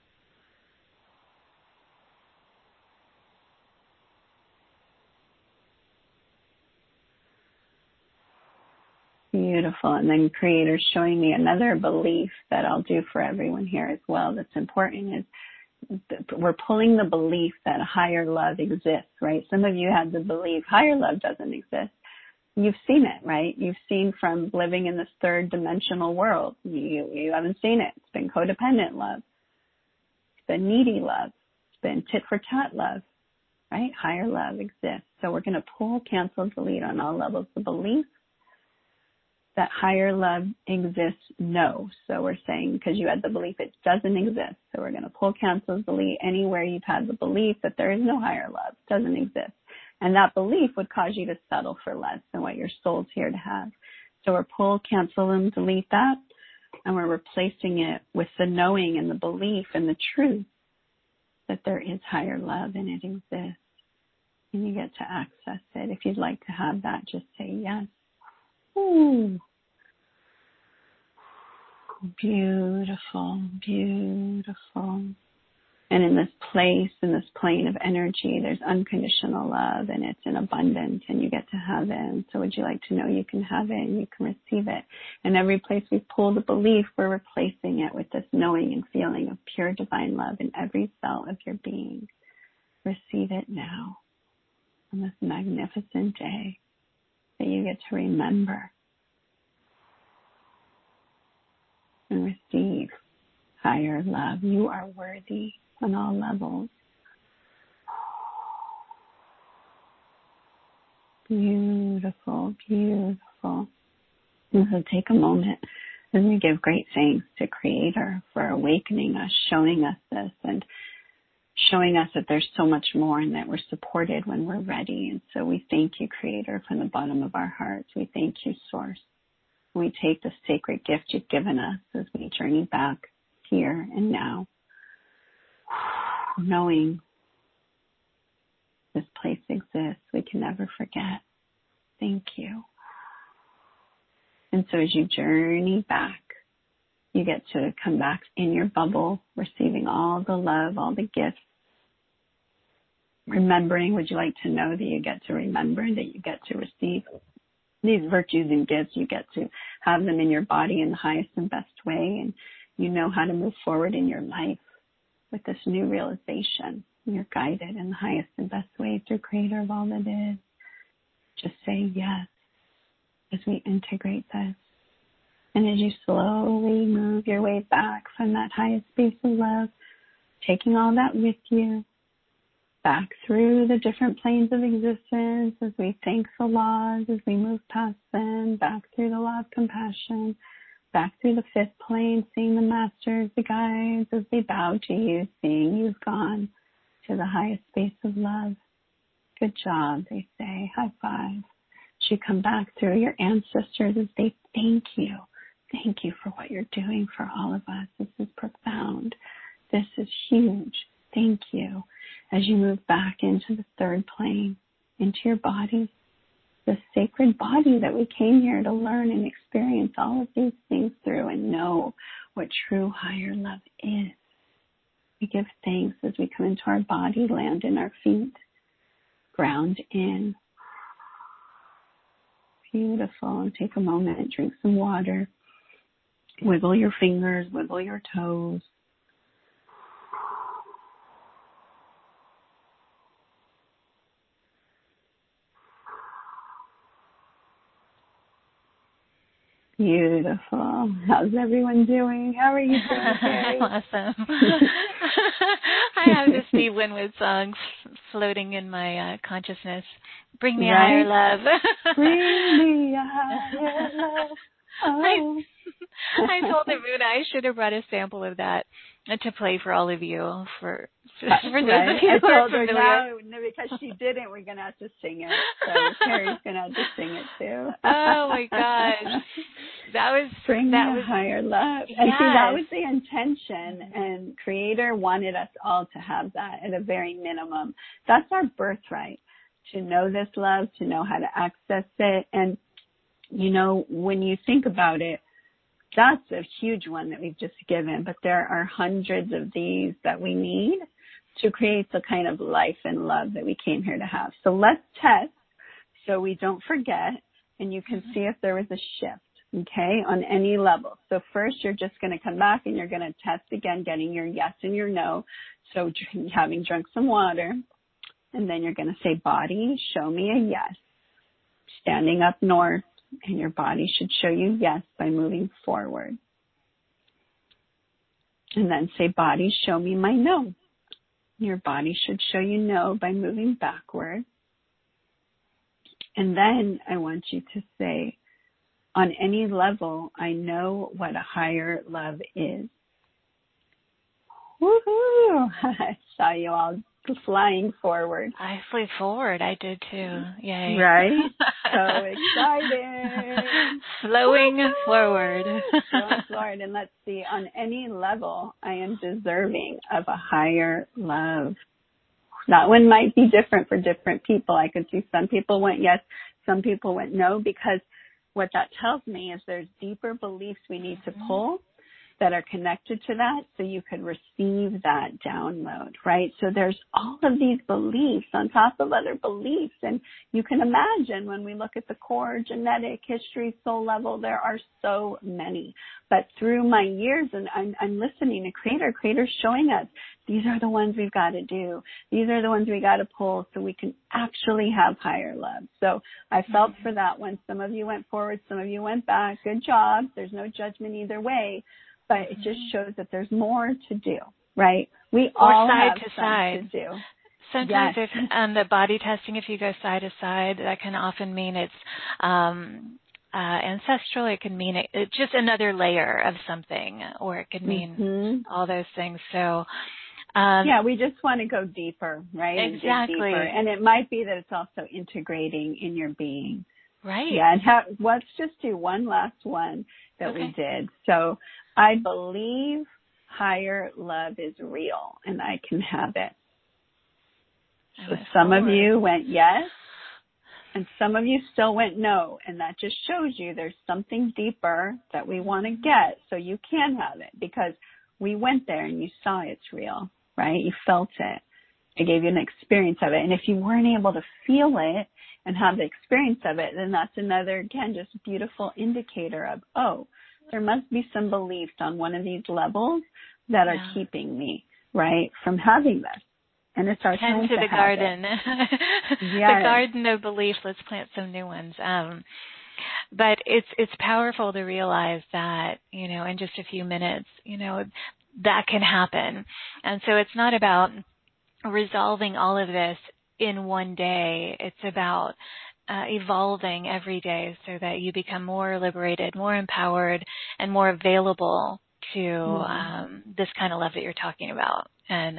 Beautiful. And then Creator's showing me another belief that I'll do for everyone here as well that's important is we're pulling the belief that higher love exists, right? Some of you had the belief higher love doesn't exist. You've seen it, right? You've seen from living in this third dimensional world. You haven't seen it. It's been codependent love. It's been needy love. It's been tit for tat love, right? Higher love exists. So we're going to pull, cancel, delete on all levels the belief that higher love exists. No. So we're saying because you had the belief it doesn't exist. So we're going to pull, cancel, delete anywhere you've had the belief that there is no higher love, doesn't exist. And that belief would cause you to settle for less than what your soul's here to have. So we're pull, cancel, and delete that. And we're replacing it with the knowing and the belief and the truth that there is higher love and it exists. And you get to access it. If you'd like to have that, just say yes. Ooh. Beautiful, beautiful. And in this place, in this plane of energy, there's unconditional love, and it's in abundance, and you get to have it. And so would you like to know you can have it and you can receive it? And every place we pull the belief, we're replacing it with this knowing and feeling of pure divine love in every cell of your being. Receive it now on this magnificent day that you get to remember and receive higher love. You are worthy on all levels. Beautiful, beautiful. And so take a moment and we give great thanks to Creator for awakening us, showing us this, and showing us that there's so much more and that we're supported when we're ready. And so we thank you, Creator, from the bottom of our hearts. We thank you, Source. We take the sacred gift you've given us as we journey back here and now, knowing this place exists. We can never forget. Thank you. And so as you journey back, you get to come back in your bubble, receiving all the love, all the gifts. Remembering, would you like to know that you get to remember, that you get to receive these virtues and gifts? You get to have them in your body in the highest and best way, and you know how to move forward in your life with this new realization. You're guided in the highest and best way through Creator of all that is. Just say yes as we integrate this. And as you slowly move your way back from that highest space of love, taking all that with you, back through the different planes of existence as we thank the laws, as we move past them, back through the law of compassion, back through the fifth plane, seeing the masters, the guides, as they bow to you, seeing you've gone to the highest space of love. Good job, they say. High five. As you come back through your ancestors as they thank you. Thank you for what you're doing for all of us. This is profound. This is huge. Thank you. As you move back into the third plane, into your body, the sacred body that we came here to learn and experience all of these things through and know what true higher love is. We give thanks as we come into our body, land in our feet, ground in. Beautiful. And take a moment and drink some water. Wiggle your fingers, wiggle your toes. Beautiful. How's everyone doing? How are you doing, Carrie? Awesome. I have the Steve Winwood song floating in my consciousness. Bring me a higher love. Bring me a higher love. Oh. I told the moon I should have brought a sample of that to play for all of you. For those of you I who are told her familiar. no, because she didn't, we're going to have to sing it. So Carrie's going to have to sing it too. Oh my gosh. Bring me a higher love. Yes. And see, that was the intention, and Creator wanted us all to have that at a very minimum. That's our birthright, to know this love, to know how to access it. And, you know, when you think about it, that's a huge one that we've just given, but there are hundreds of these that we need to create the kind of life and love that we came here to have. So let's test so we don't forget, and you can see if there was a shift. Okay, on any level. So first you're just going to come back and you're going to test again, getting your yes and your no. So having drunk some water, and then you're going to say, body, show me a yes. Standing up north, and your body should show you yes by moving forward. And then say, body, show me my no. Your body should show you no by moving backward. And then I want you to say, on any level, I know what a higher love is. Woohoo! I saw you all flying forward. I flew forward. I did too. Yay. Right? So excited. Flowing forward. Flowing forward. And let's see, on any level, I am deserving of a higher love. That one might be different for different people. I could see some people went yes, some people went no, because what that tells me is there's deeper beliefs we need to pull that are connected to that so you could receive that download, right? So there's all of these beliefs on top of other beliefs. And you can imagine when we look at the core, genetic, history, soul level, there are so many. But through my years, and I'm listening to Creator's showing us, these are the ones we've got to do. These are the ones we got to pull so we can actually have higher love. So I felt for that one. Some of you went forward, some of you went back. Good job. There's no judgment either way. But it just shows that there's more to do, right? We all have some to do. Sometimes if the body testing, if you go side to side, that can often mean it's ancestral. It can mean it's just another layer of something, or it could mean all those things. So we just want to go deeper, right? Exactly. Deeper. And it might be that it's also integrating in your being. Right. Yeah, and let's just do one last one that we did. So I believe higher love is real and I can have it. So some of you went yes and some of you still went no. And that just shows you there's something deeper that we want to get so you can have it, because we went there and you saw it's real, right? You felt it. I gave you an experience of it. And if you weren't able to feel it and have the experience of it, then that's another, again, just beautiful indicator of, oh, there must be some beliefs on one of these levels that are keeping me, right, from having this. And it's our time to the garden. The garden of belief. Let's plant some new ones. But it's powerful to realize that, in just a few minutes, that can happen. And so it's not about resolving all of this in one day. It's about evolving every day so that you become more liberated, more empowered, and more available to this kind of love that you're talking about. And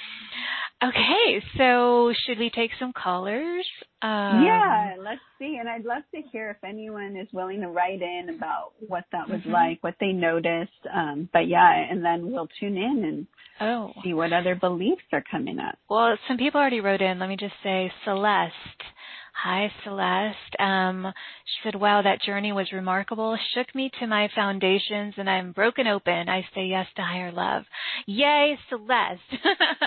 okay, so should we take some callers? Let's see. And I'd love to hear if anyone is willing to write in about what that was like, what they noticed. And then we'll tune in and see what other beliefs are coming up. Well, some people already wrote in. Let me just say, Celeste. Hi, Celeste. She said, wow, that journey was remarkable. Shook me to my foundations and I'm broken open. I say yes to higher love. Yay, Celeste.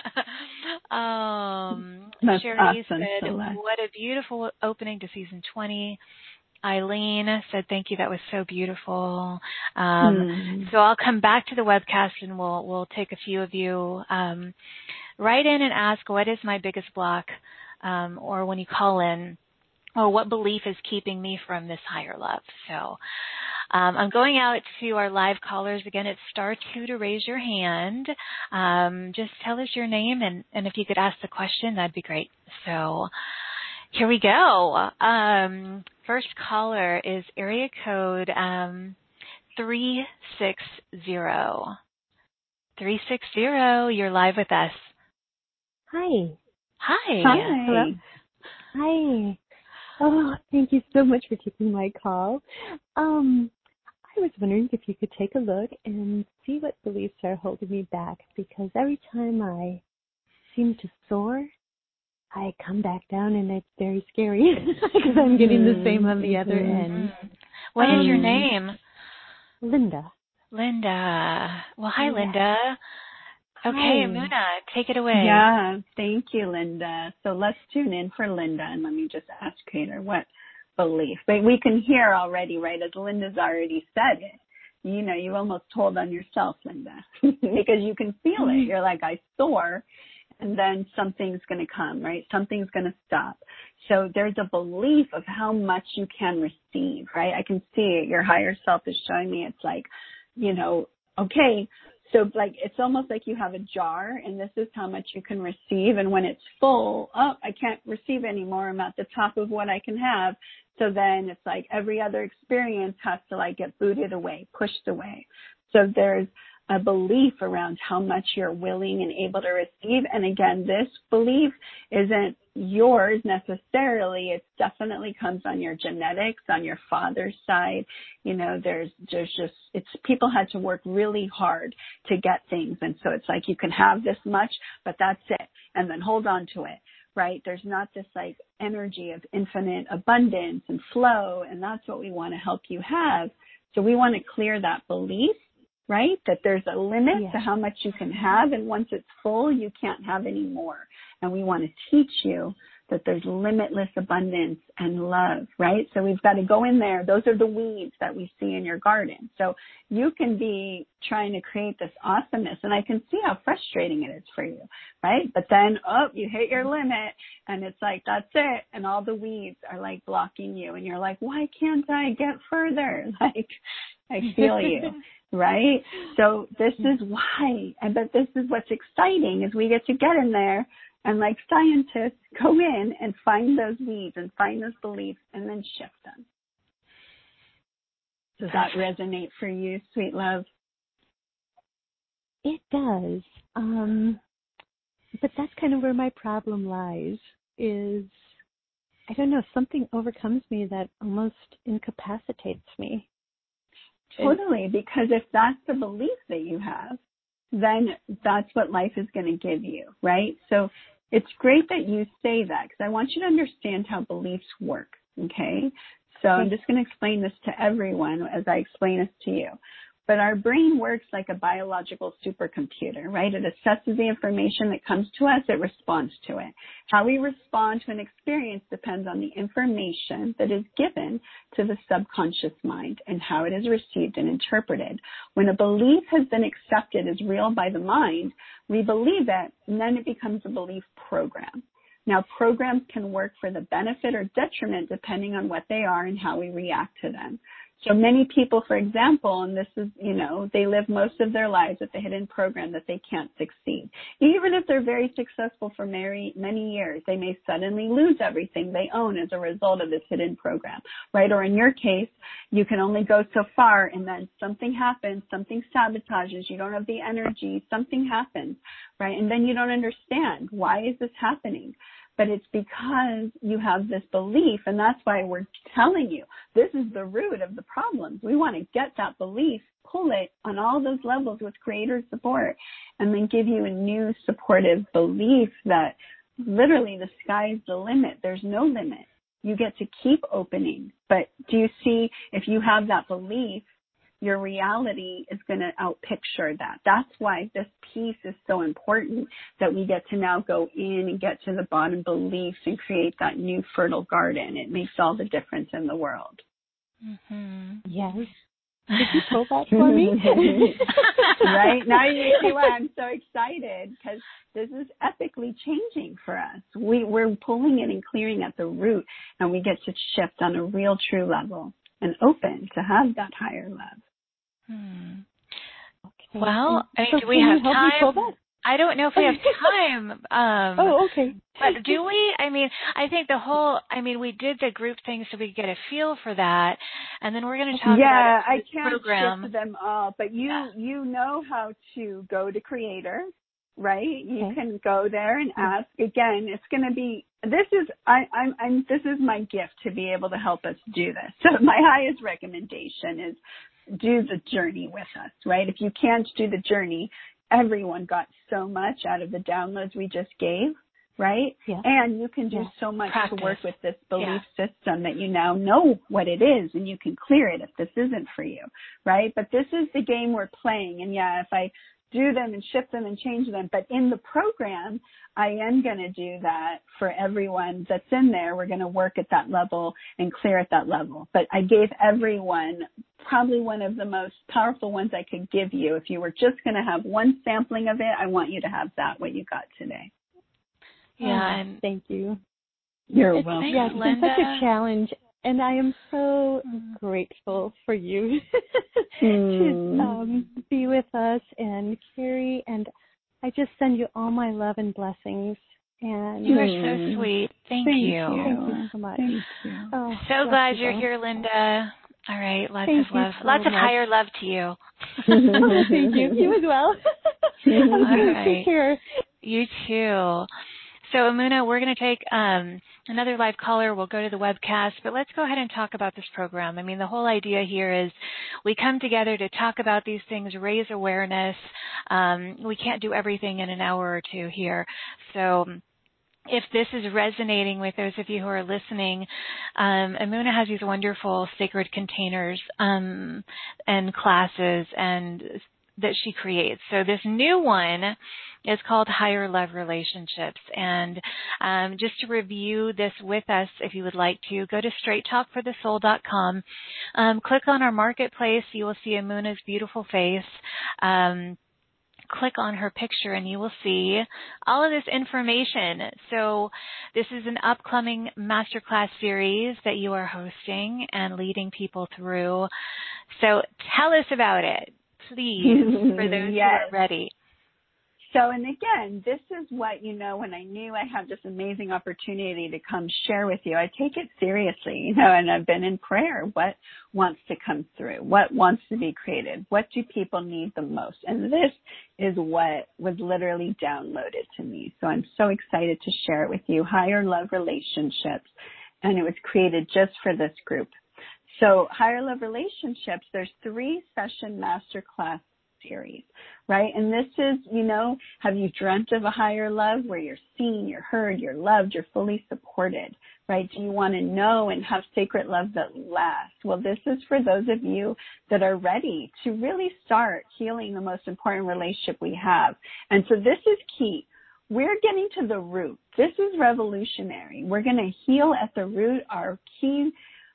That's Sherry awesome, said, Celeste. what a beautiful opening to season 20. Eileen said, thank you. That was so beautiful. So I'll come back to the webcast and we'll take a few of you, write in and ask, what is my biggest block? Or when you call in, or what belief is keeping me from this higher love? So I'm going out to our live callers. Again, it's *2 to raise your hand. Just tell us your name, and if you could ask the question, that'd be great. So here we go. First caller is area code 360. 360, you're live with us. Hi. Hi. Hello. Hi. Oh, thank you so much for taking my call. I was wondering if you could take a look and see what beliefs are holding me back, because every time I seem to soar, I come back down and it's very scary because I'm getting the same on the other end. What is your name? Linda. Linda. Well, hi, Linda. Okay, Hi. Muna, take it away. Yeah, thank you, Linda. So let's tune in for Linda, and let me just ask Creator what belief. But we can hear already, right, as Linda's already said it. You almost told on yourself, Linda, because you can feel it. You're like, I soar, and then something's going to come, right? Something's going to stop. So there's a belief of how much you can receive, right? I can see it. Your higher self is showing me. It's like, okay. So like, it's almost like you have a jar and this is how much you can receive. And when it's full, I can't receive anymore. I'm at the top of what I can have. So then it's like every other experience has to like get booted away, pushed away. So there's a belief around how much you're willing and able to receive. And again, this belief isn't yours necessarily. It definitely comes on your genetics, on your father's side. There's just, people had to work really hard to get things. And so it's like you can have this much, but that's it. and then hold on to it, right? There's not this like energy of infinite abundance and flow, and that's what we want to help you have. So we want to clear that belief, right? That there's a limit to how much you can have, and once it's full, you can't have any more. And we want to teach you that there's limitless abundance and love, right? So we've got to go in there. Those are the weeds that we see in your garden. So you can be trying to create this awesomeness, and I can see how frustrating it is for you, right? But then, you hit your limit, and it's like, that's it. And all the weeds are like blocking you, and you're like, why can't I get further? Like, I feel you. Right? So this is why, but this is what's exciting, is we get to get in there and like scientists go in and find those weeds and find those beliefs and then shift them. Does that resonate for you, sweet love? It does. But that's kind of where my problem lies, is, I don't know, something overcomes me that almost incapacitates me. Totally, because if that's the belief that you have, then that's what life is going to give you, right? So it's great that you say that, because I want you to understand how beliefs work, okay? So I'm just going to explain this to everyone as I explain this to you. But our brain works like a biological supercomputer, right? It assesses the information that comes to us. It responds to it. How we respond to an experience depends on the information that is given to the subconscious mind and how it is received and interpreted. When a belief has been accepted as real by the mind, we believe it, and then it becomes a belief program. Now, programs can work for the benefit or detriment depending on what they are and how we react to them. So many people, for example, and this is, they live most of their lives with the hidden program that they can't succeed. Even if they're very successful for many years, they may suddenly lose everything they own as a result of this hidden program, right? Or in your case, you can only go so far, and then something happens, something sabotages, you don't have the energy, something happens, right? And then you don't understand, why is this happening? But it's because you have this belief, and that's why we're telling you this is the root of the problems. We want to get that belief, pull it on all those levels with creator support, and then give you a new supportive belief that literally the sky's the limit. There's no limit. You get to keep opening. But do you see, if you have that belief, your reality is going to outpicture that. That's why this piece is so important, that we get to now go in and get to the bottom beliefs and create that new fertile garden. It makes all the difference in the world. Mm-hmm. Yes. Did you pull that for me? Right? Now you see why I'm so excited, because this is epically changing for us. We're pulling it and clearing at the root, and we get to shift on a real true level and open to have that higher love. Okay. Well, so do we have time? I don't know if we have time. Okay. But do we? I think we did the group thing so we could get a feel for that, and then we're going to talk about I can't program. shift them all, but you know how to go to Creator, right? You can go there and ask. Again, it's going to be, this is my gift to be able to help us do this. So my highest recommendation is do the journey with us, right? If you can't do the journey, everyone got so much out of the downloads we just gave, right? Yeah. And you can do so much to work with this belief system that you now know what it is, and you can clear it if this isn't for you, right? But this is the game we're playing. And if I do them and shift them and change them, but in the program, I am going to do that for everyone that's in there. We're going to work at that level and clear at that level. But I gave everyone probably one of the most powerful ones I could give you. If you were just going to have one sampling of it, I want you to have that, what you got today. Yeah, and thank you. You're welcome. It's been such a challenge, and I am so grateful for you to be with us and Carrie, and I just send you all my love and blessings. And you are so sweet. Thank you. Thank you so much. Thank you. Oh, so glad you're here, Linda. All right, lots of love. Lots of higher love to you. Thank you. You as well. All right. Take care. You too. So, Amuna, we're going to take another live caller. We'll go to the webcast, but let's go ahead and talk about this program. I mean, the whole idea here is we come together to talk about these things, raise awareness. We can't do everything in an hour or two here. So if this is resonating with those of you who are listening, Amuna has these wonderful sacred containers and classes and that she creates. So this new one is called Higher Love Relationships. And just to review this with us, if you would like to, go to straighttalkforthesoul.com. Click on our marketplace. You will see Amuna's beautiful face. Click on her picture and you will see all of this information. So this is an upcoming masterclass series that you are hosting and leading people through. So tell us about it, please, for those who are ready. So, and again, this is what, when I knew I had this amazing opportunity to come share with you, I take it seriously, and I've been in prayer. What wants to come through? What wants to be created? What do people need the most? And this is what was literally downloaded to me. So I'm so excited to share it with you. Higher Love Relationships. And it was created just for this group. So Higher Love Relationships, there's 3-session masterclass series, right? And this is, have you dreamt of a higher love where you're seen, you're heard, you're loved, you're fully supported, right? Do you want to know and have sacred love that lasts? Well, this is for those of you that are ready to really start healing the most important relationship we have. And so this is key. We're getting to the root. This is revolutionary. We're going to heal at the root our key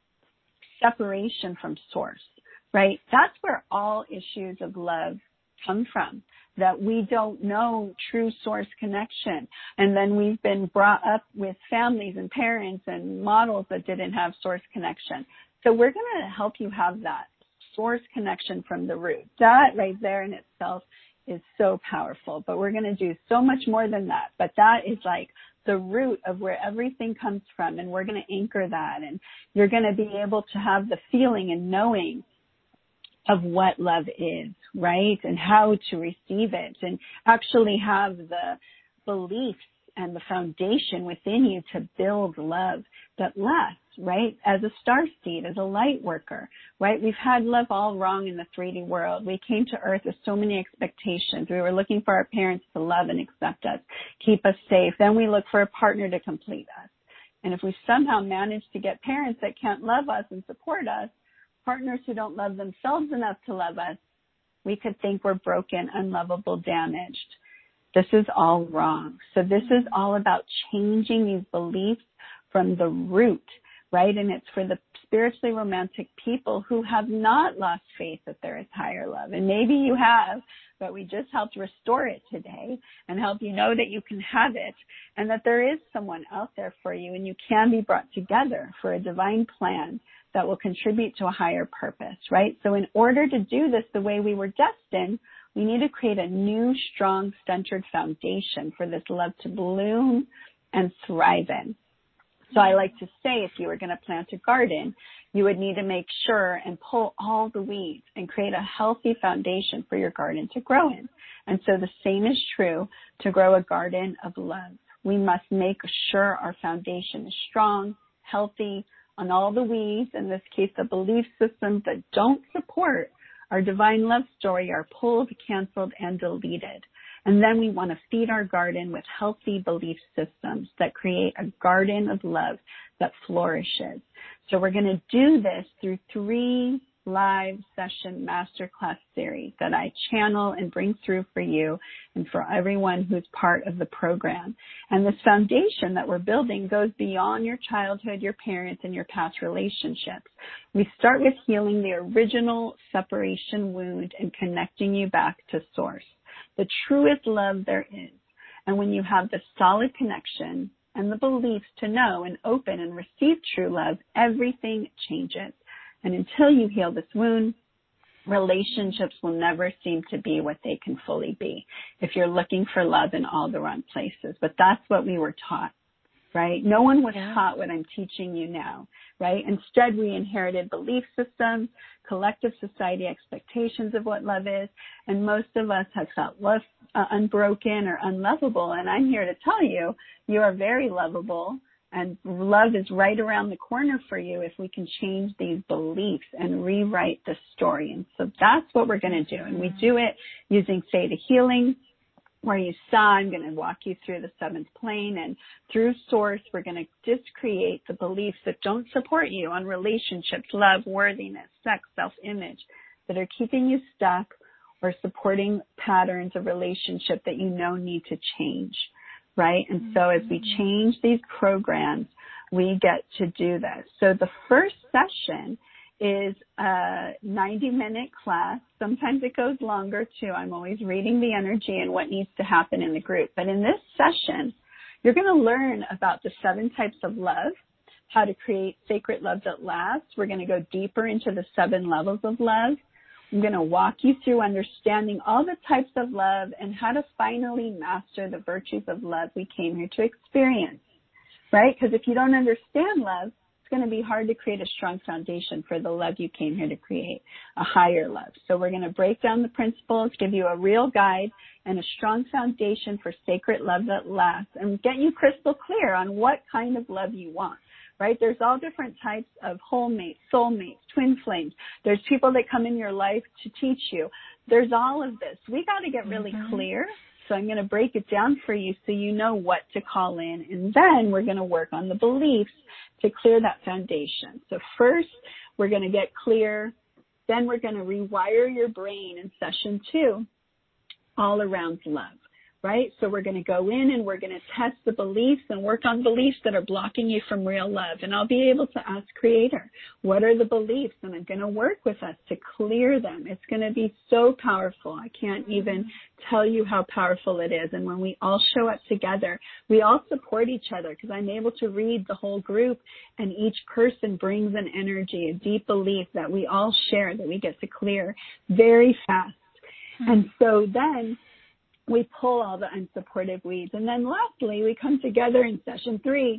separation from source. Right? That's where all issues of love come from, that we don't know true source connection. And then we've been brought up with families and parents and models that didn't have source connection. So we're going to help you have that source connection from the root. That right there in itself is so powerful, but we're going to do so much more than that. But that is like the root of where everything comes from, and we're going to anchor that, and you're going to be able to have the feeling and knowing of what love is, right? And how to receive it and actually have the beliefs and the foundation within you to build love that lasts, right? As a star seed, as a light worker, right? We've had love all wrong in the 3D world. We came to earth with so many expectations. We were looking for our parents to love and accept us, keep us safe. Then we look for a partner to complete us. And if we somehow manage to get parents that can't love us and support us, partners who don't love themselves enough to love us, we could think we're broken, unlovable, damaged. This is all wrong. So this is all about changing these beliefs from the root, right? And it's for the spiritually romantic people who have not lost faith that there is higher love. And maybe you have, but we just helped restore it today and help you know that you can have it and that there is someone out there for you and you can be brought together for a divine plan that will contribute to a higher purpose, right? So in order to do this the way we were destined, we need to create a new, strong, centered foundation for this love to bloom and thrive in. So I like to say if you were going to plant a garden, you would need to make sure and pull all the weeds and create a healthy foundation for your garden to grow in. And so the same is true to grow a garden of love. We must make sure our foundation is strong, healthy, on all the weeds, in this case the belief systems that don't support our divine love story are pulled, canceled, and deleted. And then we want to feed our garden with healthy belief systems that create a garden of love that flourishes. So we're going to do this through 3 live session masterclass series that I channel and bring through for you and for everyone who's part of the program. And this foundation that we're building goes beyond your childhood, your parents, and your past relationships. We start with healing the original separation wound and connecting you back to source, the truest love there is. And when you have the solid connection and the beliefs to know and open and receive true love, everything changes. And until you heal this wound, relationships will never seem to be what they can fully be if you're looking for love in all the wrong places. But that's what we were taught. right? No one was taught what I'm teaching you now, right? Instead, we inherited belief systems, collective society expectations of what love is, and most of us have felt left unbroken or unlovable. And I'm here to tell you, you are very lovable, and love is right around the corner for you if we can change these beliefs and rewrite the story. And so that's what we're going to do. And we do it using theta healing, where you saw, I'm going to walk you through the seventh plane, and through source, we're going to just create the beliefs that don't support you on relationships, love, worthiness, sex, self-image, that are keeping you stuck or supporting patterns of relationship that you know need to change, right? And so as we change these programs, we get to do this. So the first session is a 90-minute class. Sometimes it goes longer too. I'm always reading the energy and what needs to happen in the group. But in this session, you're going to learn about the 7 types of love, how to create sacred love that lasts. We're going to go deeper into the 7 levels of love. I'm going to walk you through understanding all the types of love and how to finally master the virtues of love we came here to experience, right? Because if you don't understand love, it's going to be hard to create a strong foundation for the love you came here to create, a higher love. So we're going to break down the principles, give you a real guide and a strong foundation for sacred love that lasts, and get you crystal clear on what kind of love you want, right? There's all different types of whole mates, soul mates, twin flames. There's people that come in your life to teach you. There's all of this. We got to get really clear. So I'm going to break it down for you so you know what to call in. And then we're going to work on the beliefs to clear that foundation. So first, we're going to get clear. Then we're going to rewire your brain in session 2 all around love, right? So we're going to go in and we're going to test the beliefs and work on beliefs that are blocking you from real love. And I'll be able to ask Creator, what are the beliefs? And I'm going to work with us to clear them. It's going to be so powerful. I can't even tell you how powerful it is. And when we all show up together, we all support each other, because I'm able to read the whole group, and each person brings an energy, a deep belief that we all share, that we get to clear very fast. And so then we pull all the unsupportive weeds. And then lastly, we come together in session 3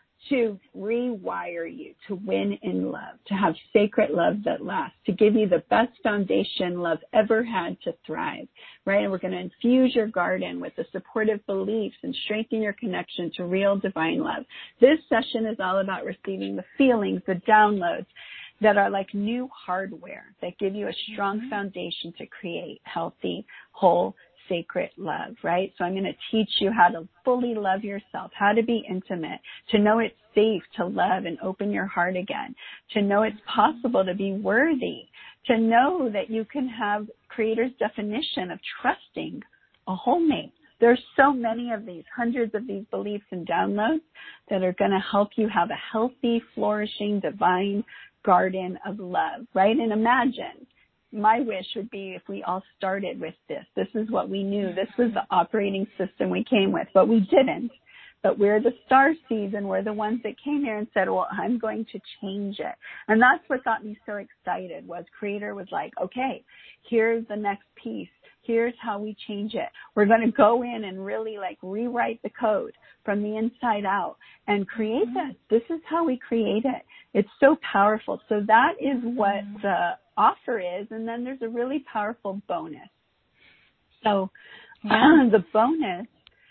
to rewire you to win in love, to have sacred love that lasts, to give you the best foundation love ever had to thrive, right? And we're going to infuse your garden with the supportive beliefs and strengthen your connection to real divine love. This session is all about receiving the feelings, the downloads that are like new hardware that give you a strong foundation to create healthy, whole, sacred love, right? So I'm going to teach you how to fully love yourself, how to be intimate, to know it's safe to love and open your heart again, to know it's possible to be worthy, to know that you can have Creator's definition of trusting a whole mate. There's so many of these, hundreds of these beliefs and downloads that are going to help you have a healthy, flourishing, divine garden of love, right? And imagine, my wish would be if we all started with this. This is what we knew. This was the operating system we came with, but we didn't. But we're the star seeds, and we're the ones that came here and said, well, I'm going to change it. And that's what got me so excited, was Creator was like, okay, here's the next piece. Here's how we change it. We're going to go in and really like rewrite the code from the inside out and create this. This is how we create it. It's so powerful. So that is what the offer is. And then there's a really powerful bonus. So the bonus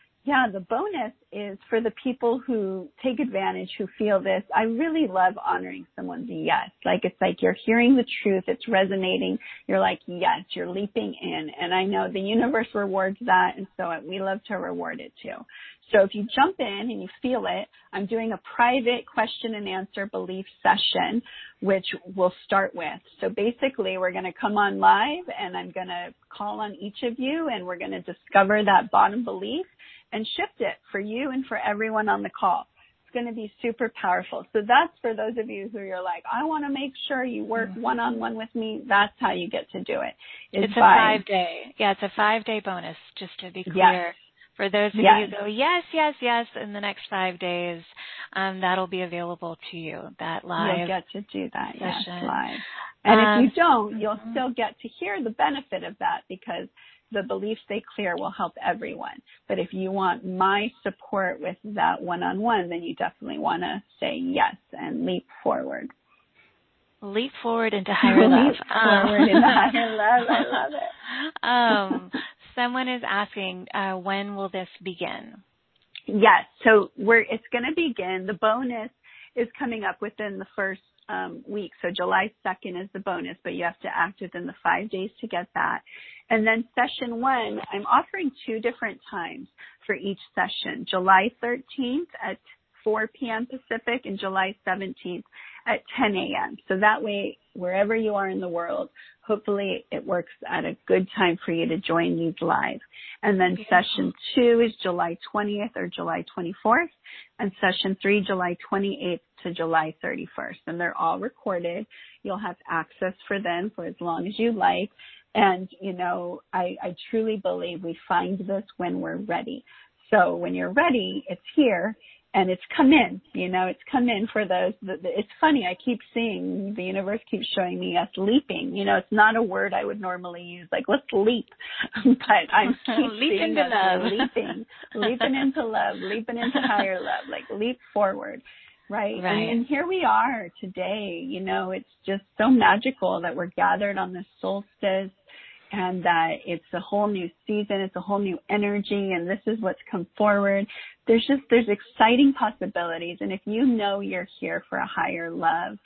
is for the people who take advantage, who feel this. I really love honoring someone's yes. Like, it's like you're hearing the truth. It's resonating. You're like, yes, you're leaping in. And I know the universe rewards that. And so we love to reward it too. So if you jump in and you feel it, I'm doing a private question and answer belief session, which we'll start with. So basically, we're going to come on live, and I'm going to call on each of you, and we're going to discover that bottom belief and shift it for you and for everyone on the call. It's going to be super powerful. So that's for those of you who are like, I want to make sure you work one-on-one with me. That's how you get to do it. It's a 5-day. Yeah, it's a 5-day bonus, just to be clear. Yes. For those of you who go, yes, yes, yes, in the next 5 days, that'll be available to you, that live You'll get to do that, session. yes, live. And if you don't, you'll still get to hear the benefit of that because the beliefs they clear will help everyone. But if you want my support with that one-on-one, then you definitely want to say yes and leap forward. Leap forward into higher love. Leap forward into higher love. I love it. Someone is asking, when will this begin? Yes, so it's going to begin. The bonus is coming up within the first week. So July 2nd is the bonus, but you have to act within the 5 days to get that. And then session 1, I'm offering 2 different times for each session. July 13th at 4 p.m. Pacific and July 17th at 10 a.m. So that way, wherever you are in the world, hopefully it works at a good time for you to join these live. And then session 2 is July 20th or July 24th, and session 3, July 28th to July 31st. And they're all recorded. You'll have access for them for as long as you like. And, I truly believe we find this when we're ready. So when you're ready, it's here. And it's come in, it's come in for those. It's funny. I keep seeing the universe keeps showing me us leaping. It's not a word I would normally use, like let's leap, but I'm leaping into love, leaping into love, leaping into higher love, like leap forward, right? And here we are today. It's just so magical that we're gathered on this solstice. And that it's a whole new season, it's a whole new energy, and this is what's come forward. There's exciting possibilities. And if you're here for a higher love,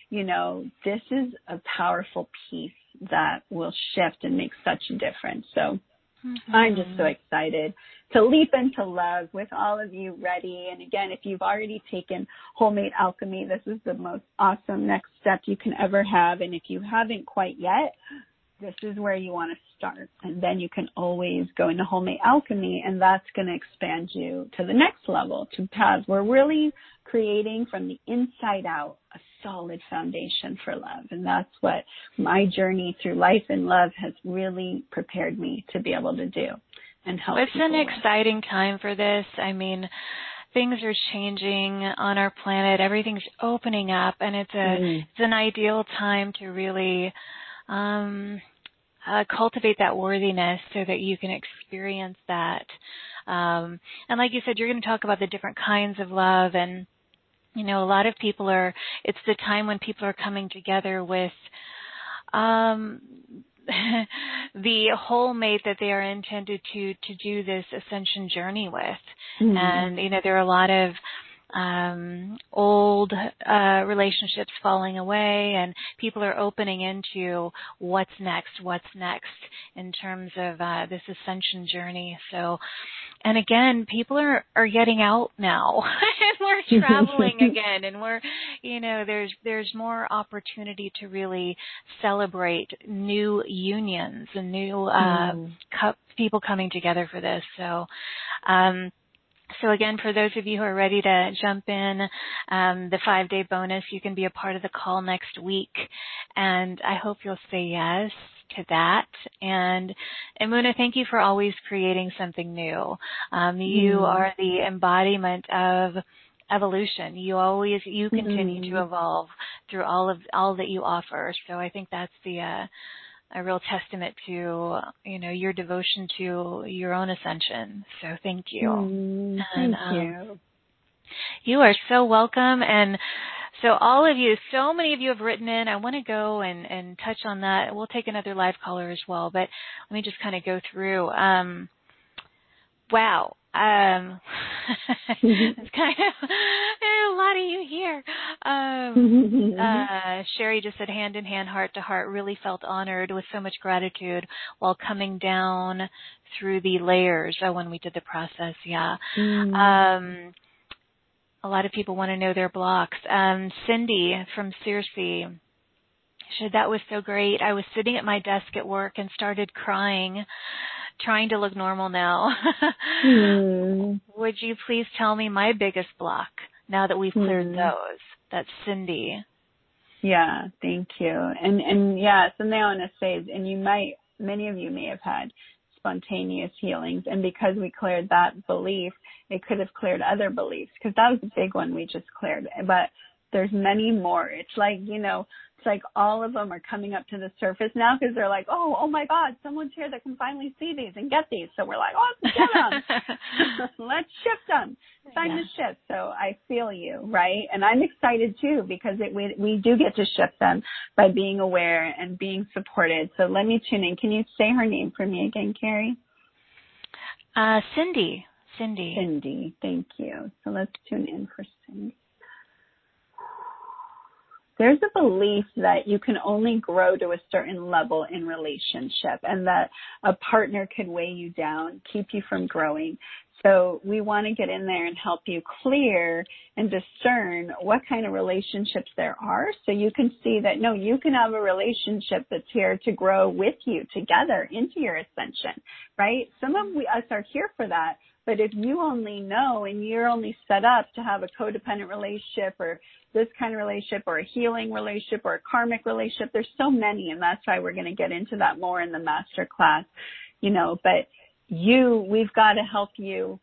this is a powerful piece that will shift and make such a difference. So I'm just so excited to leap into love with all of you ready. And again, if you've already taken Wholemate Alchemy, this is the most awesome next step you can ever have. And if you haven't quite yet, this is where you want to start. And then you can always go into Wholemate Alchemy, and that's going to expand you to the next level, to paths. We're really creating from the inside out a solid foundation for love. And that's what my journey through life and love has really prepared me to be able to do and help It's people an exciting time for this. I mean, things are changing on our planet. Everything's opening up, and it's an ideal time to really cultivate that worthiness so that you can experience that. And like you said, you're going to talk about the different kinds of love. And, a lot of people it's the time when people are coming together with the whole mate that they are intended to do this ascension journey with. And, there are a lot of old relationships falling away, and people are opening into what's next in terms of this ascension journey. So, and again, people are getting out now and we're traveling again, and we're, there's more opportunity to really celebrate new unions and new people coming together for this. So again, for those of you who are ready to jump in, the 5-day bonus, you can be a part of the call next week. And I hope you'll say yes to that. And Emuna, thank you for always creating something new. You are the embodiment of evolution. You continue to evolve through all that you offer. So I think that's a real testament to, your devotion to your own ascension. So thank you. Thank you. You are so welcome. And so all of you, so many of you have written in. I want to go and touch on that. We'll take another live caller as well, but let me just kind of go through. Wow. It's kind of a lot of you here. Sherry just said hand in hand, heart to heart, really felt honored with so much gratitude while coming down through the layers when we did the process. Yeah. A lot of people want to know their blocks. Cindy from Circe said that was so great. I was sitting at my desk at work and started crying, trying to look normal now. Would you please tell me my biggest block now that we've cleared those? That's Cindy. Yeah, thank you. And yeah, something I want to say is, and many of you may have had spontaneous healings, and because we cleared that belief, it could have cleared other beliefs, because that was the big one we just cleared. But there's many more. It's like, like all of them are coming up to the surface now because they're like, oh my God, someone's here that can finally see these and get these. So we're like, let's get them. Let's shift them. Time to shift. So I feel you, right? And I'm excited too because we do get to shift them by being aware and being supported. So let me tune in. Can you say her name for me again, Carrie? Cindy. Cindy, thank you. So let's tune in for Cindy. There's a belief that you can only grow to a certain level in relationship and that a partner could weigh you down, keep you from growing. So we want to get in there and help you clear and discern what kind of relationships there are so you can see that, no, you can have a relationship that's here to grow with you together into your ascension, right? Some of us are here for that. But if you only know and you're only set up to have a codependent relationship or this kind of relationship or a healing relationship or a karmic relationship, there's so many, and that's why we're going to get into that more in the master class, but we've got to help you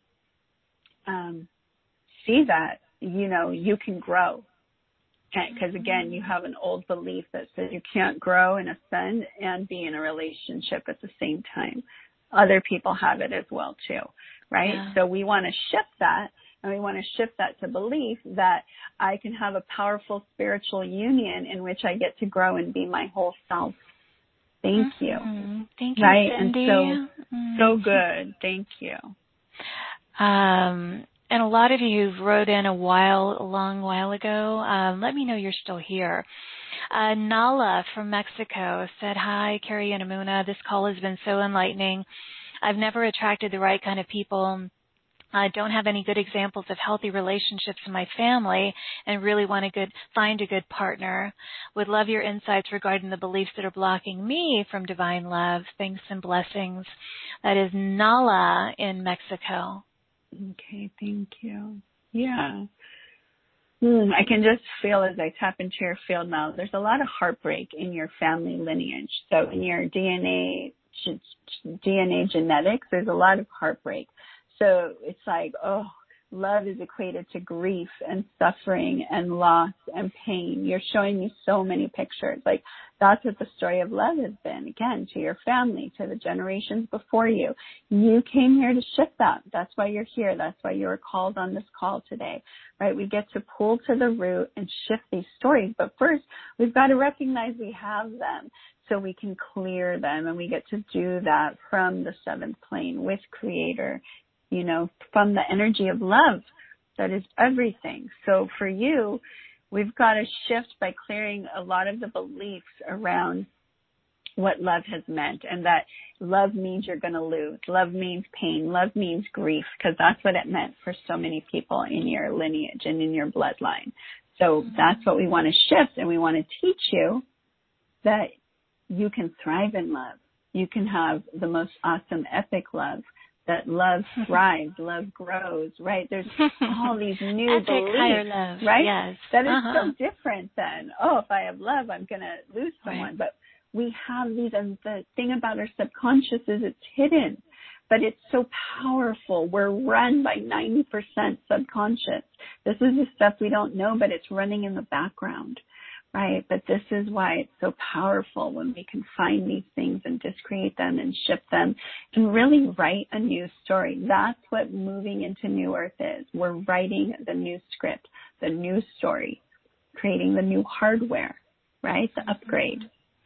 see that, you can grow. Because again, you have an old belief that says you can't grow and ascend and be in a relationship at the same time. Other people have it as well too, right? Yeah. So we want to shift that, and we want to shift that to belief that I can have a powerful spiritual union in which I get to grow and be my whole self. Thank you. Thank you, right? Cindy. And so good. Thank you. And a lot of you who wrote in a long while ago, let me know you're still here. Nala from Mexico said, hi, Carrie and Amuna. This call has been so enlightening. I've never attracted the right kind of people. I don't have any good examples of healthy relationships in my family and really want to find a good partner. Would love your insights regarding the beliefs that are blocking me from divine love. Thanks and blessings. That is Nala in Mexico. Okay, thank you. Yeah. I can just feel as I tap into your field now, there's a lot of heartbreak in your family lineage. So in your DNA genetics, there's a lot of heartbreak. So it's like, love is equated to grief and suffering and loss and pain. You're showing me so many pictures. Like, that's what the story of love has been, again, to your family, to the generations before you. You came here to shift that. That's why you're here. That's why you were called on this call today, right? We get to pull to the root and shift these stories. But first, we've got to recognize we have them so we can clear them. And we get to do that from the seventh plane with Creator, from the energy of love that is everything. So for you, we've got to shift by clearing a lot of the beliefs around what love has meant, and that love means you're going to lose. Love means pain. Love means grief, because that's what it meant for so many people in your lineage and in your bloodline. So that's what we want to shift, and we want to teach you that you can thrive in love. You can have the most awesome, epic love. That love thrives, love grows, right? There's all these new epic, beliefs, higher love, right? Yes. That is so different than, if I have love, I'm going to lose someone. Right. But we have these, and the thing about our subconscious is it's hidden, but it's so powerful. We're run by 90% subconscious. This is the stuff we don't know, but it's running in the background. Right, but this is why it's so powerful when we can find these things and discreate them and shift them and really write a new story. That's what moving into New Earth is. We're writing the new script, the new story, creating the new hardware, right, the upgrade.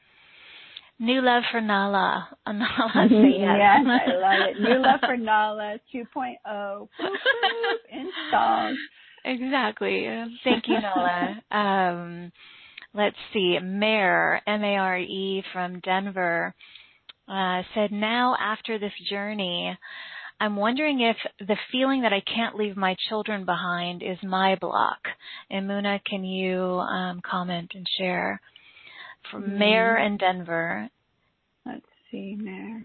New love for Nala. Nala, yes, I love it. New love for Nala 2.0. Installed. Exactly. Thank you, Nala. Let's see, Mare, M-A-R-E from Denver, said, now after this journey, I'm wondering if the feeling that I can't leave my children behind is my block. And Muna, can you comment and share? From Mare in Denver. Let's see, Mare.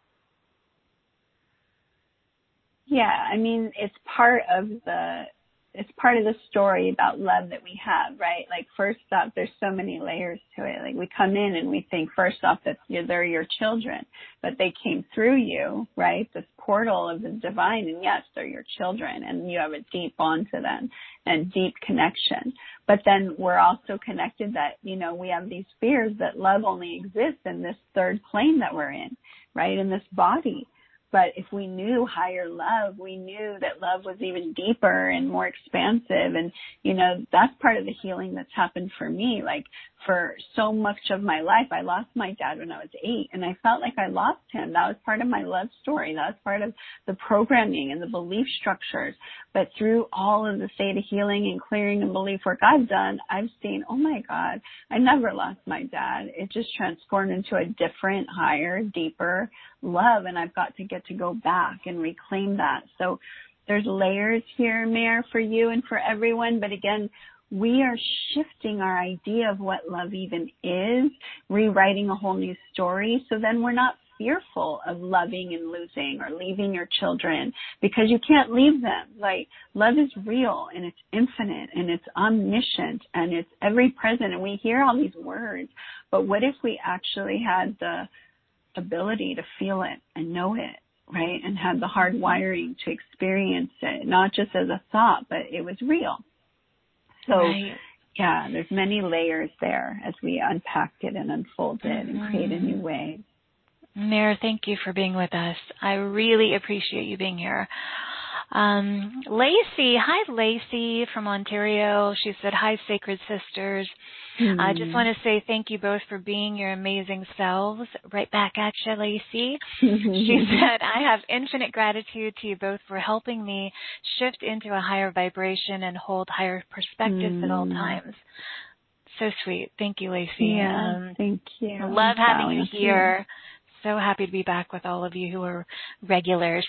Yeah, I mean, it's part of it's part of the story about love that we have, right? Like, first off, there's so many layers to it. Like, we come in and we think, first off, that they're your children, but they came through you, right? This portal of the divine, and yes, they're your children, and you have a deep bond to them and deep connection. But then we're also connected that, you know, we have these fears that love only exists in this third plane that we're in, right? In this body. But if we knew higher love, we knew that love was even deeper and more expansive. And, you know, that's part of the healing that's happened for me. Like, for so much of my life, I lost my dad when I was 8, and I felt like I lost him. That was part of my love story. That was part of the programming and the belief structures. But through all of the theta healing and clearing and belief work I've done, I've seen, oh my God, I never lost my dad. It just transformed into a different, higher, deeper love, and I've got to get to go back and reclaim that. So there's layers here, Mare, for you and for everyone. But again, we are shifting our idea of what love even is, rewriting a whole new story. So then we're not fearful of loving and losing or leaving your children, because you can't leave them. Like, love is real, and it's infinite, and it's omniscient, and it's ever present. And we hear all these words, but what if we actually had the ability to feel it and know it, right? And had the hard wiring to experience it, not just as a thought, but it was real. So, right. Yeah, there's many layers there as we unpacked it and unfolded and created new ways. Mare, thank you for being with us. I really appreciate you being here. Lacey, hi Lacey from Ontario. She said, hi Sacred Sisters. I just want to say thank you both for being your amazing selves. Right back at you, Lacey. She said, I have infinite gratitude to you both for helping me shift into a higher vibration and hold higher perspectives at all times. So sweet. Thank you, Lacey. Yeah, thank you. I love having you here. So happy to be back with all of you who are regulars.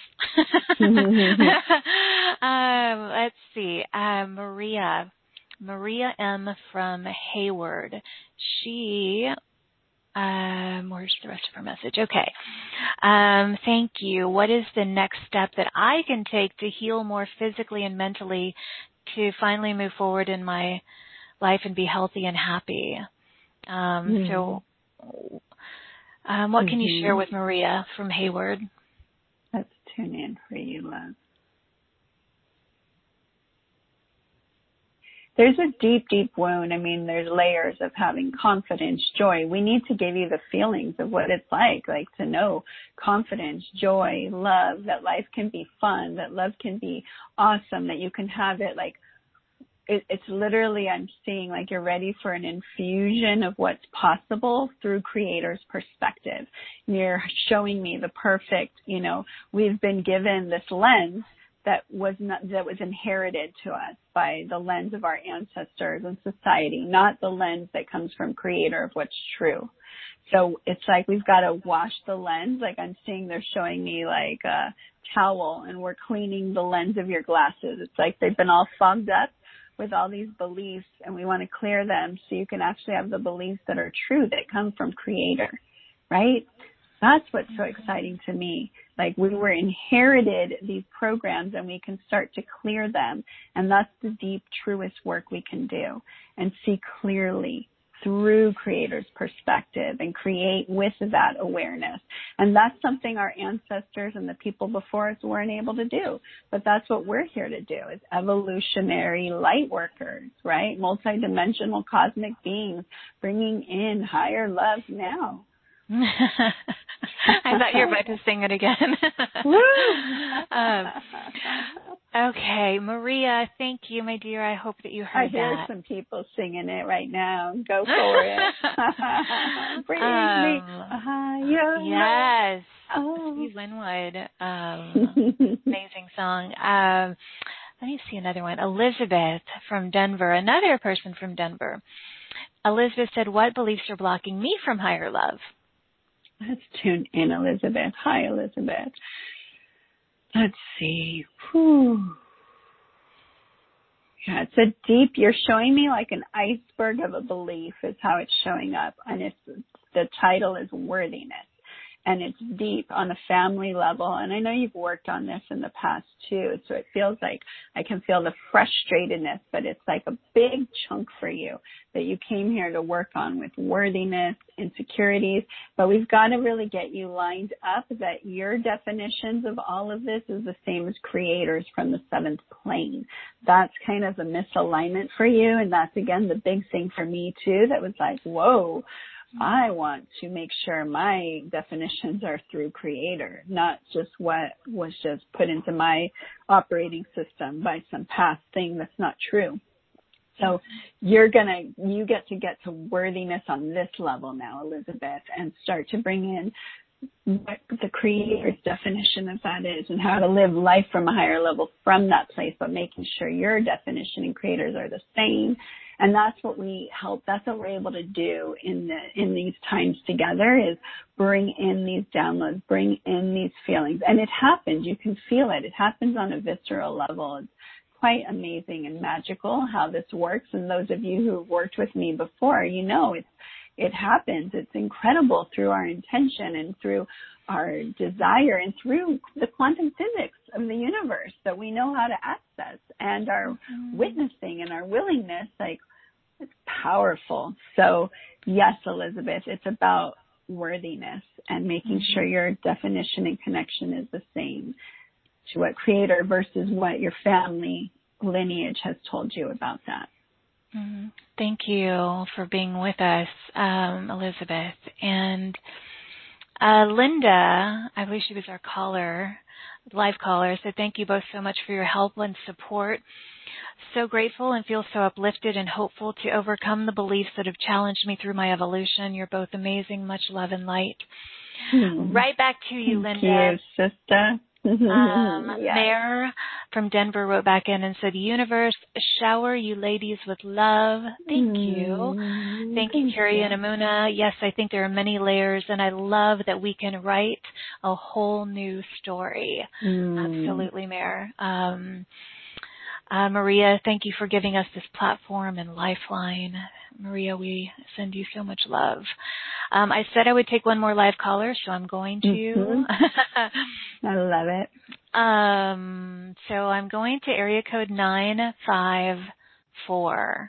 Let's see. Maria M. from Hayward. She, where's the rest of her message? Okay. Thank you. What is the next step that I can take to heal more physically and mentally to finally move forward in my life and be healthy and happy? So what can you share with Maria from Hayward? Let's tune in for you, love. There's a deep, deep wound. I mean, there's layers of having confidence, joy. We need to give you the feelings of what it's like to know confidence, joy, love, that life can be fun, that love can be awesome, that you can have it it's literally, I'm seeing like you're ready for an infusion of what's possible through Creator's perspective. And you're showing me the perfect, we've been given this lens that was inherited to us by the lens of our ancestors and society, not the lens that comes from Creator of what's true. So it's like we've got to wash the lens. Like I'm seeing they're showing me like a towel, and we're cleaning the lens of your glasses. It's like they've been all fogged up with all these beliefs, and we want to clear them so you can actually have the beliefs that are true, that come from Creator, right? That's what's so exciting to me. Like we were inherited these programs, and we can start to clear them. And that's the deep, truest work we can do, and see clearly through Creator's perspective and create with that awareness. And that's something our ancestors and the people before us weren't able to do. But that's what we're here to do, is evolutionary light workers, right? Multidimensional cosmic beings bringing in higher love now. I thought you were about to sing it again. Okay, Maria, thank you, my dear. I hope that you heard that. I hear some people singing it right now. Go for it. Bring me higher. Yes. Oh. Steve Winwood. Amazing song. Let me see another one. Elizabeth from Denver, another person from Denver. Elizabeth said, what beliefs are blocking me from higher love? Let's tune in, Elizabeth. Hi, Elizabeth. Let's see. Whew. Yeah, it's a deep, you're showing me like an iceberg of a belief is how it's showing up. And the title is worthiness. and it's deep on a family level. And I know you've worked on this in the past too, so it feels like I can feel the frustratedness, but it's like a big chunk for you that you came here to work on with worthiness, insecurities. But we've got to really get you lined up that your definitions of all of this is the same as creators from the seventh plane. That's kind of the misalignment for you, and that's again the big thing for me too, that was like, whoa, I want to make sure my definitions are through creator, not just what was just put into my operating system by some past thing that's not true. So you get to worthiness on this level now, Elizabeth, and start to bring in what the creator's definition of that is and how to live life from a higher level from that place, but making sure your definition and creators are the same. And that's what that's what we're able to do in these times together, is bring in these downloads, bring in these feelings. And it happens. You can feel it. It happens on a visceral level. It's quite amazing and magical how this works. And those of you who've worked with me before, it happens. It's incredible through our intention and through our desire and through the quantum physics of the universe that we know how to access, and our witnessing and our willingness. Like, it's powerful. So yes, Elizabeth, it's about worthiness and making sure your definition and connection is the same to what creator versus what your family lineage has told you about that. Thank you for being with us, Elizabeth. And Linda, I believe she was our live caller, so thank you both so much for your help and support. So grateful and feel so uplifted and hopeful to overcome the beliefs that have challenged me through my evolution. You're both amazing. Much love and light. Right back to you, Linda. Thank you, sister. Yes. Mayor from Denver wrote back in and said, universe, shower you ladies with love. Thank you. Thank you, Carrie and Amuna. Yes, I think there are many layers, and I love that we can write a whole new story. Absolutely, Mayor. Maria, thank you for giving us this platform and lifeline. Maria, we send you so much love. I said I would take one more live caller, so I'm going to. I love it. So I'm going to area code 954.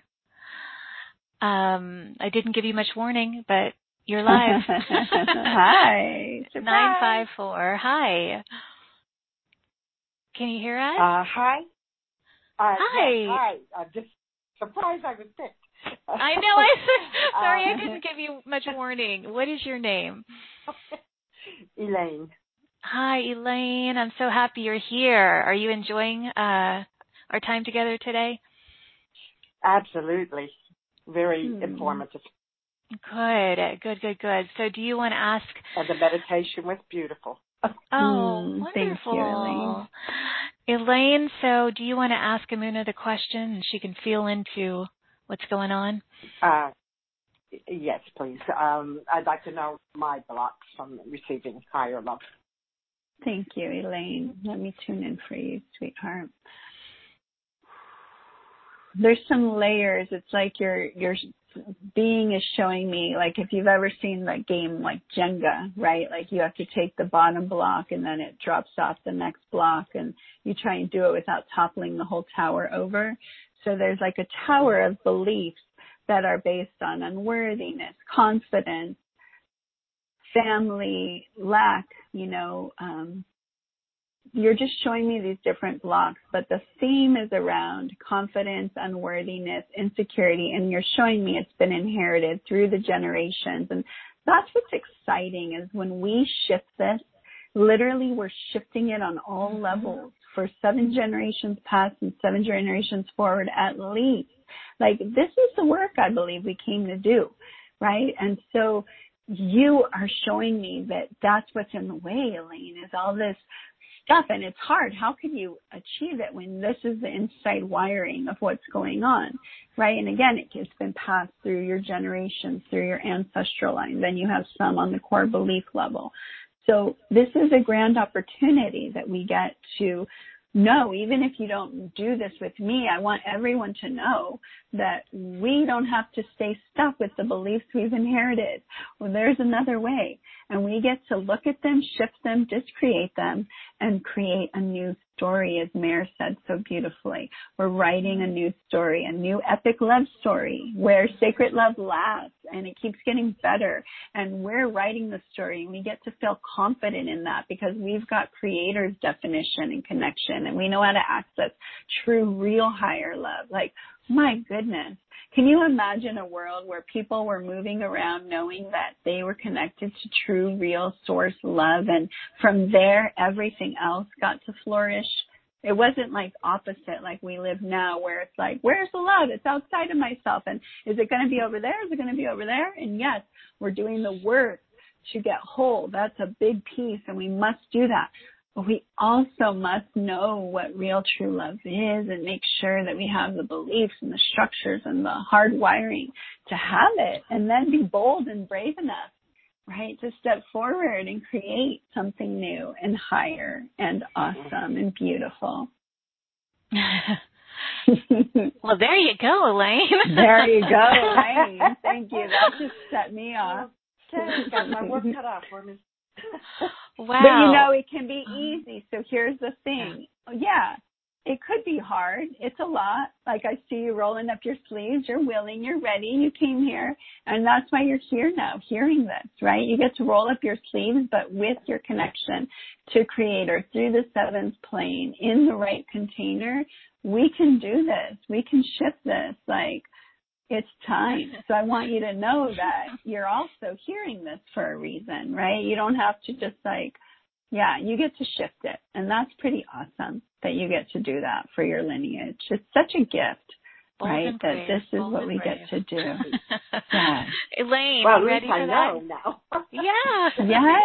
I didn't give you much warning, but you're live. Hi. 954. Hi. Can you hear us? Hi. Hi. Yes, hi. Just surprised I was picked. I know. Sorry, I didn't give you much warning. What is your name? Elaine. Hi, Elaine. I'm so happy you're here. Are you enjoying our time together today? Absolutely. Very informative. Good. So do you want to ask? And the meditation was beautiful. Oh, wonderful. Thank you, Elaine. Elaine, so do you want to ask Amuna the question and she can feel into what's going on? Yes, please. I'd like to know my blocks from receiving higher love. Thank you, Elaine. Let me tune in for you, sweetheart. There's some layers. It's like your being is showing me, like if you've ever seen that game like Jenga, right? Like you have to take the bottom block and then it drops off the next block, and you try and do it without toppling the whole tower over. So there's like a tower of beliefs that are based on unworthiness, confidence, family, lack, you're just showing me these different blocks, but the theme is around confidence, unworthiness, insecurity, and you're showing me it's been inherited through the generations. And that's what's exciting, is when we shift this, literally we're shifting it on all levels for 7 generations past and 7 generations forward at least. Like, this is the work I believe we came to do, right? And so you are showing me that that's what's in the way, Elaine, is all this stuff, and it's hard. How can you achieve it when this is the inside wiring of what's going on, right? And again, it's been passed through your generations, through your ancestral line. Then you have some on the core belief level. So this is a grand opportunity that we get to know, even if you don't do this with me, I want everyone to know that we don't have to stay stuck with the beliefs we've inherited. Well, there's another way. And we get to look at them, shift them, discreate them, and create a new story, as Mare said so beautifully. We're writing a new story, a new epic love story where sacred love lasts and it keeps getting better. And we're writing the story, and we get to feel confident in that because we've got Creator's definition and connection, and we know how to access true, real higher love. Like, my goodness. Can you imagine a world where people were moving around knowing that they were connected to true, real source love, and from there everything else got to flourish? It wasn't like opposite like we live now, where it's like, where's the love? It's outside of myself. And is it going to be over there? Is it going to be over there? And yes, we're doing the work to get whole. That's a big piece, and we must do that. But we also must know what real true love is and make sure that we have the beliefs and the structures and the hard wiring to have it, and then be bold and brave enough, right, to step forward and create something new and higher and awesome and beautiful. Well, there you go, Elaine. There you go, Elaine. Thank you. That just set me off. Okay, got my work cut off for me. Wow. But you know, it can be easy. So here's the thing. Yeah, it could be hard. It's a lot. Like, I see you rolling up your sleeves. You're willing. You're ready. You came here. And that's why you're here now, hearing this, right? You get to roll up your sleeves, but with your connection to Creator through the seventh plane in the right container. We can do this. We can shift this. Like, it's time. So I want you to know that you're also hearing this for a reason, right? You don't have to just you get to shift it. And that's pretty awesome that you get to do that for your lineage. It's such a gift, right? That this is what we get to do. Yeah. Elaine, well, ready for that? Now. Yeah.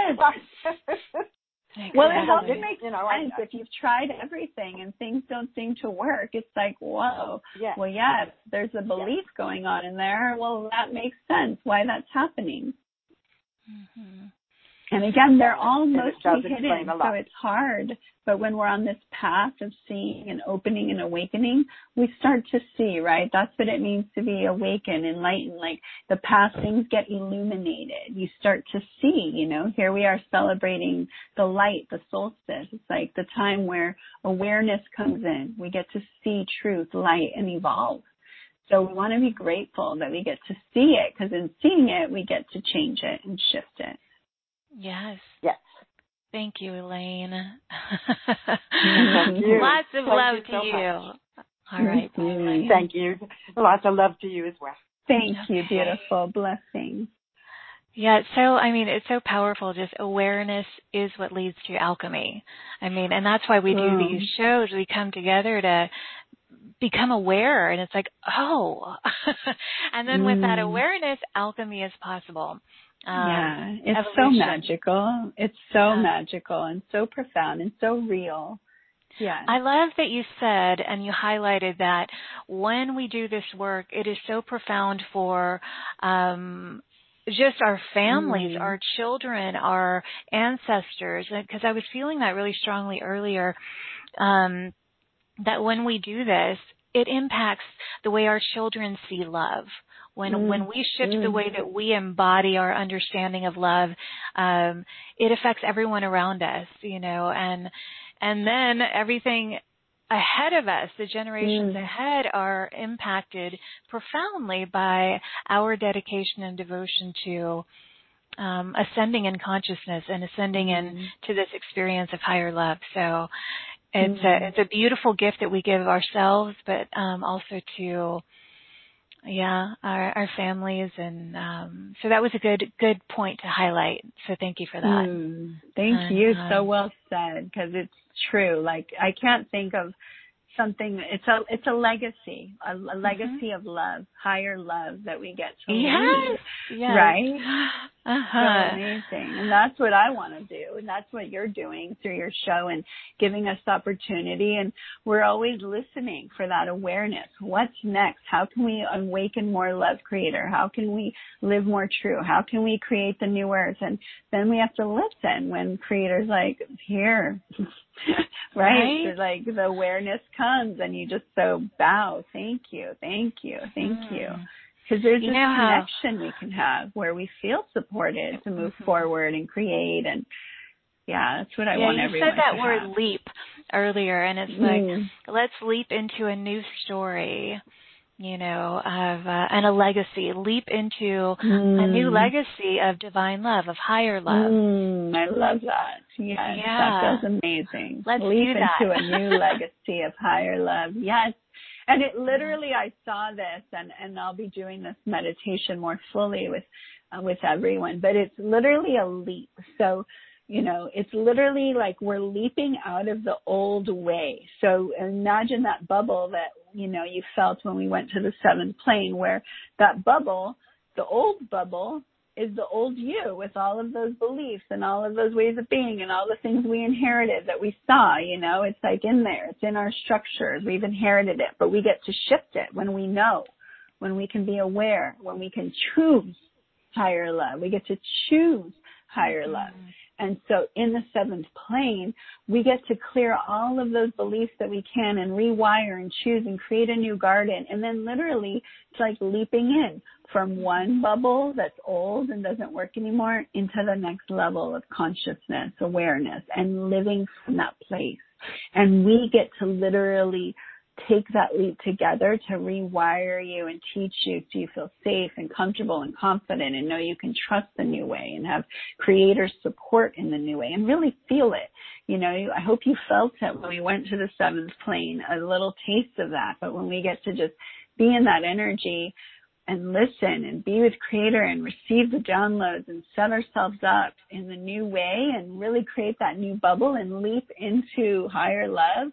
Yes. Well, it helps Exactly. make sense if you've tried everything and things don't seem to work. It's like, whoa. Yes. Well, yes, there's a belief going on in there. Well, that makes sense why that's happening. Mm-hmm. And again, they're all mostly hidden, so it's hard. But when we're on this path of seeing and opening and awakening, we start to see, right? That's what it means to be awakened, enlightened. Like, the past things get illuminated. You start to see, you know, here we are celebrating the light, the solstice. It's like the time where awareness comes in. We get to see truth, light, and evolve. So we want to be grateful that we get to see it, because in seeing it, we get to change it and shift it. Yes. Yes. Thank you, Elaine. Thank you. Lots of love to so you. Much. All right. Elaine. Thank you. Lots of love to you as well. Thank you. Beautiful. Blessings. Yeah, it's so powerful. Just awareness is what leads to alchemy. And that's why we do these shows. We come together to become aware, and it's like, oh. And then with that awareness, alchemy is possible. It's evolution. So magical. It's so magical and so profound and so real. Yeah. I love that you said, and you highlighted that when we do this work, it is so profound for just our families, our children, our ancestors, because I was feeling that really strongly earlier, that when we do this, it impacts the way our children see love. When we shift the way that we embody our understanding of love, it affects everyone around us, you know, and then everything ahead of us, the generations ahead, are impacted profoundly by our dedication and devotion to ascending in consciousness and ascending into this experience of higher love. So it's a beautiful gift that we give ourselves, but also to our families, and so that was a good point to highlight. So thank you for that. Thank you. So well said, because it's true. Like, I can't think of something. It's a legacy, a legacy of love, higher love that we get to leave. Yes. Right? So amazing. And that's what I want to do. And that's what you're doing through your show and giving us opportunity. And we're always listening for that awareness. What's next? How can we awaken more love, Creator? How can we live more true? How can we create the new earth? And then we have to listen when Creator's like, here, right? So, like, the awareness comes and you just so bow. Thank you. Thank you. Thank you. Because there's this connection we can have where we feel supported to move forward and create. And that's what I want everyone to have. You said that word leap earlier, and it's like, let's leap into a new story, and a legacy. Leap into a new legacy of divine love, of higher love. I love that. Yes, that feels amazing. Let's leap do that. into a new legacy of higher love. Yes. And it literally, I saw this, and I'll be doing this meditation more fully with everyone, but it's literally a leap. So, it's literally like we're leaping out of the old way. So imagine that bubble that, you felt when we went to the seventh plane, where that bubble, the old bubble, is the old you with all of those beliefs and all of those ways of being and all the things we inherited that we saw, it's like in there. It's in our structures. We've inherited it, but we get to shift it when we know, when we can be aware, when we can choose higher love. We get to choose higher love. And so in the seventh plane, we get to clear all of those beliefs that we can and rewire and choose and create a new garden. And then literally it's like leaping in from one bubble that's old and doesn't work anymore into the next level of consciousness, awareness, and living from that place. And we get to literally take that leap together to rewire you and teach you so you feel safe and comfortable and confident and know you can trust the new way and have creator support in the new way and really feel it. I hope you felt it when we went to the seventh plane, a little taste of that. But when we get to just be in that energy and listen and be with creator and receive the downloads and set ourselves up in the new way and really create that new bubble and leap into higher love,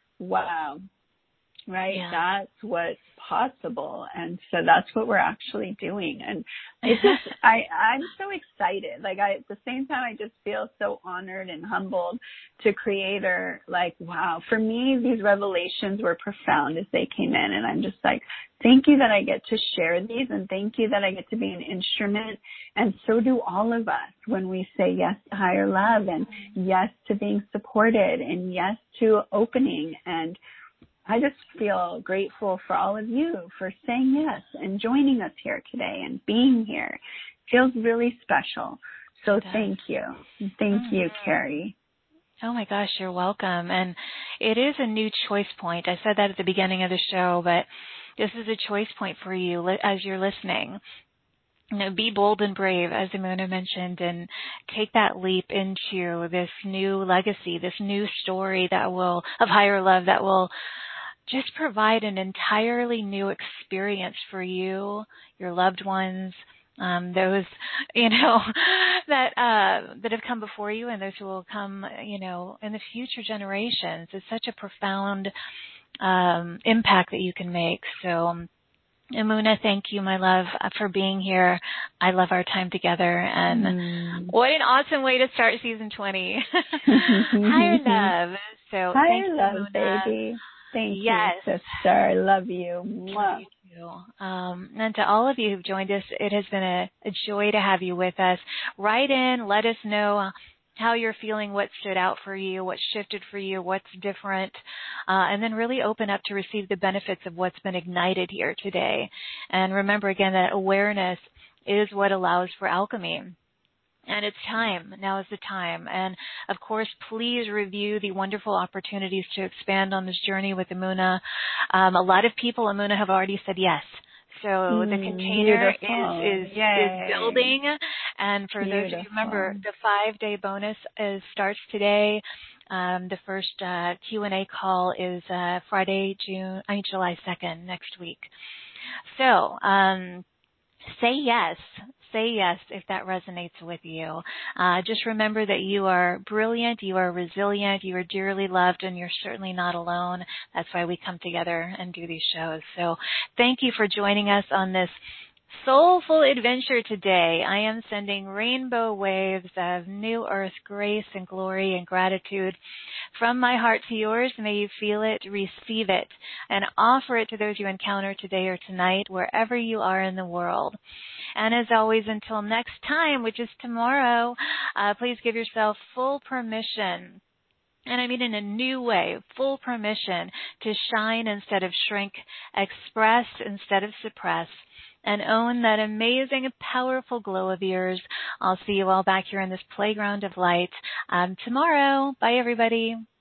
wow. Right? Yeah. That's what's possible. And so that's what we're actually doing. And it's just, I'm so excited. Like at the same time, I just feel so honored and humbled to creator. Like, wow, for me, these revelations were profound as they came in. And I'm just like, thank you that I get to share these, and thank you that I get to be an instrument. And so do all of us when we say yes to higher love and yes to being supported and yes to opening. And I just feel grateful for all of you for saying yes and joining us here today and being here. It feels really special. So thank you. Thank you, Carrie. Oh my gosh, you're welcome. And it is a new choice point. I said that at the beginning of the show, but this is a choice point for you as you're listening. Be bold and brave, as Emuna mentioned, and take that leap into this new legacy, this new story of higher love that will just provide an entirely new experience for you, your loved ones, those, that have come before you and those who will come, in the future generations. It's such a profound impact that you can make. So, Emuna, thank you, my love, for being here. I love our time together, and what an awesome way to start season 20. Higher love. So higher love, baby. Thank you, sister. I love you. Mwah. You too. And to all of you who've joined us, it has been a joy to have you with us. Write in, let us know how you're feeling, what stood out for you, what shifted for you, what's different, and then really open up to receive the benefits of what's been ignited here today. And remember, again, that awareness is what allows for alchemy. And it's time. Now is the time. And, of course, please review the wonderful opportunities to expand on this journey with Emuna. A lot of people, Emuna, have already said yes. So the container is building. And for those of you, remember, the 5-day bonus starts today. The first Q&A call is July 2nd, next week. So say yes. Say yes if that resonates with you. Just remember that you are brilliant, you are resilient, you are dearly loved, and you're certainly not alone. That's why we come together and do these shows. So thank you for joining us on this soulful adventure today. I am sending rainbow waves of new earth grace and glory and gratitude from my heart to yours. May you feel it, receive it, and offer it to those you encounter today or tonight, wherever you are in the world. And as always, until next time, which is tomorrow, please give yourself full permission, and I mean in a new way, full permission to shine instead of shrink, express instead of suppress, and own that amazing, powerful glow of yours. I'll see you all back here in this playground of light tomorrow. Bye, everybody.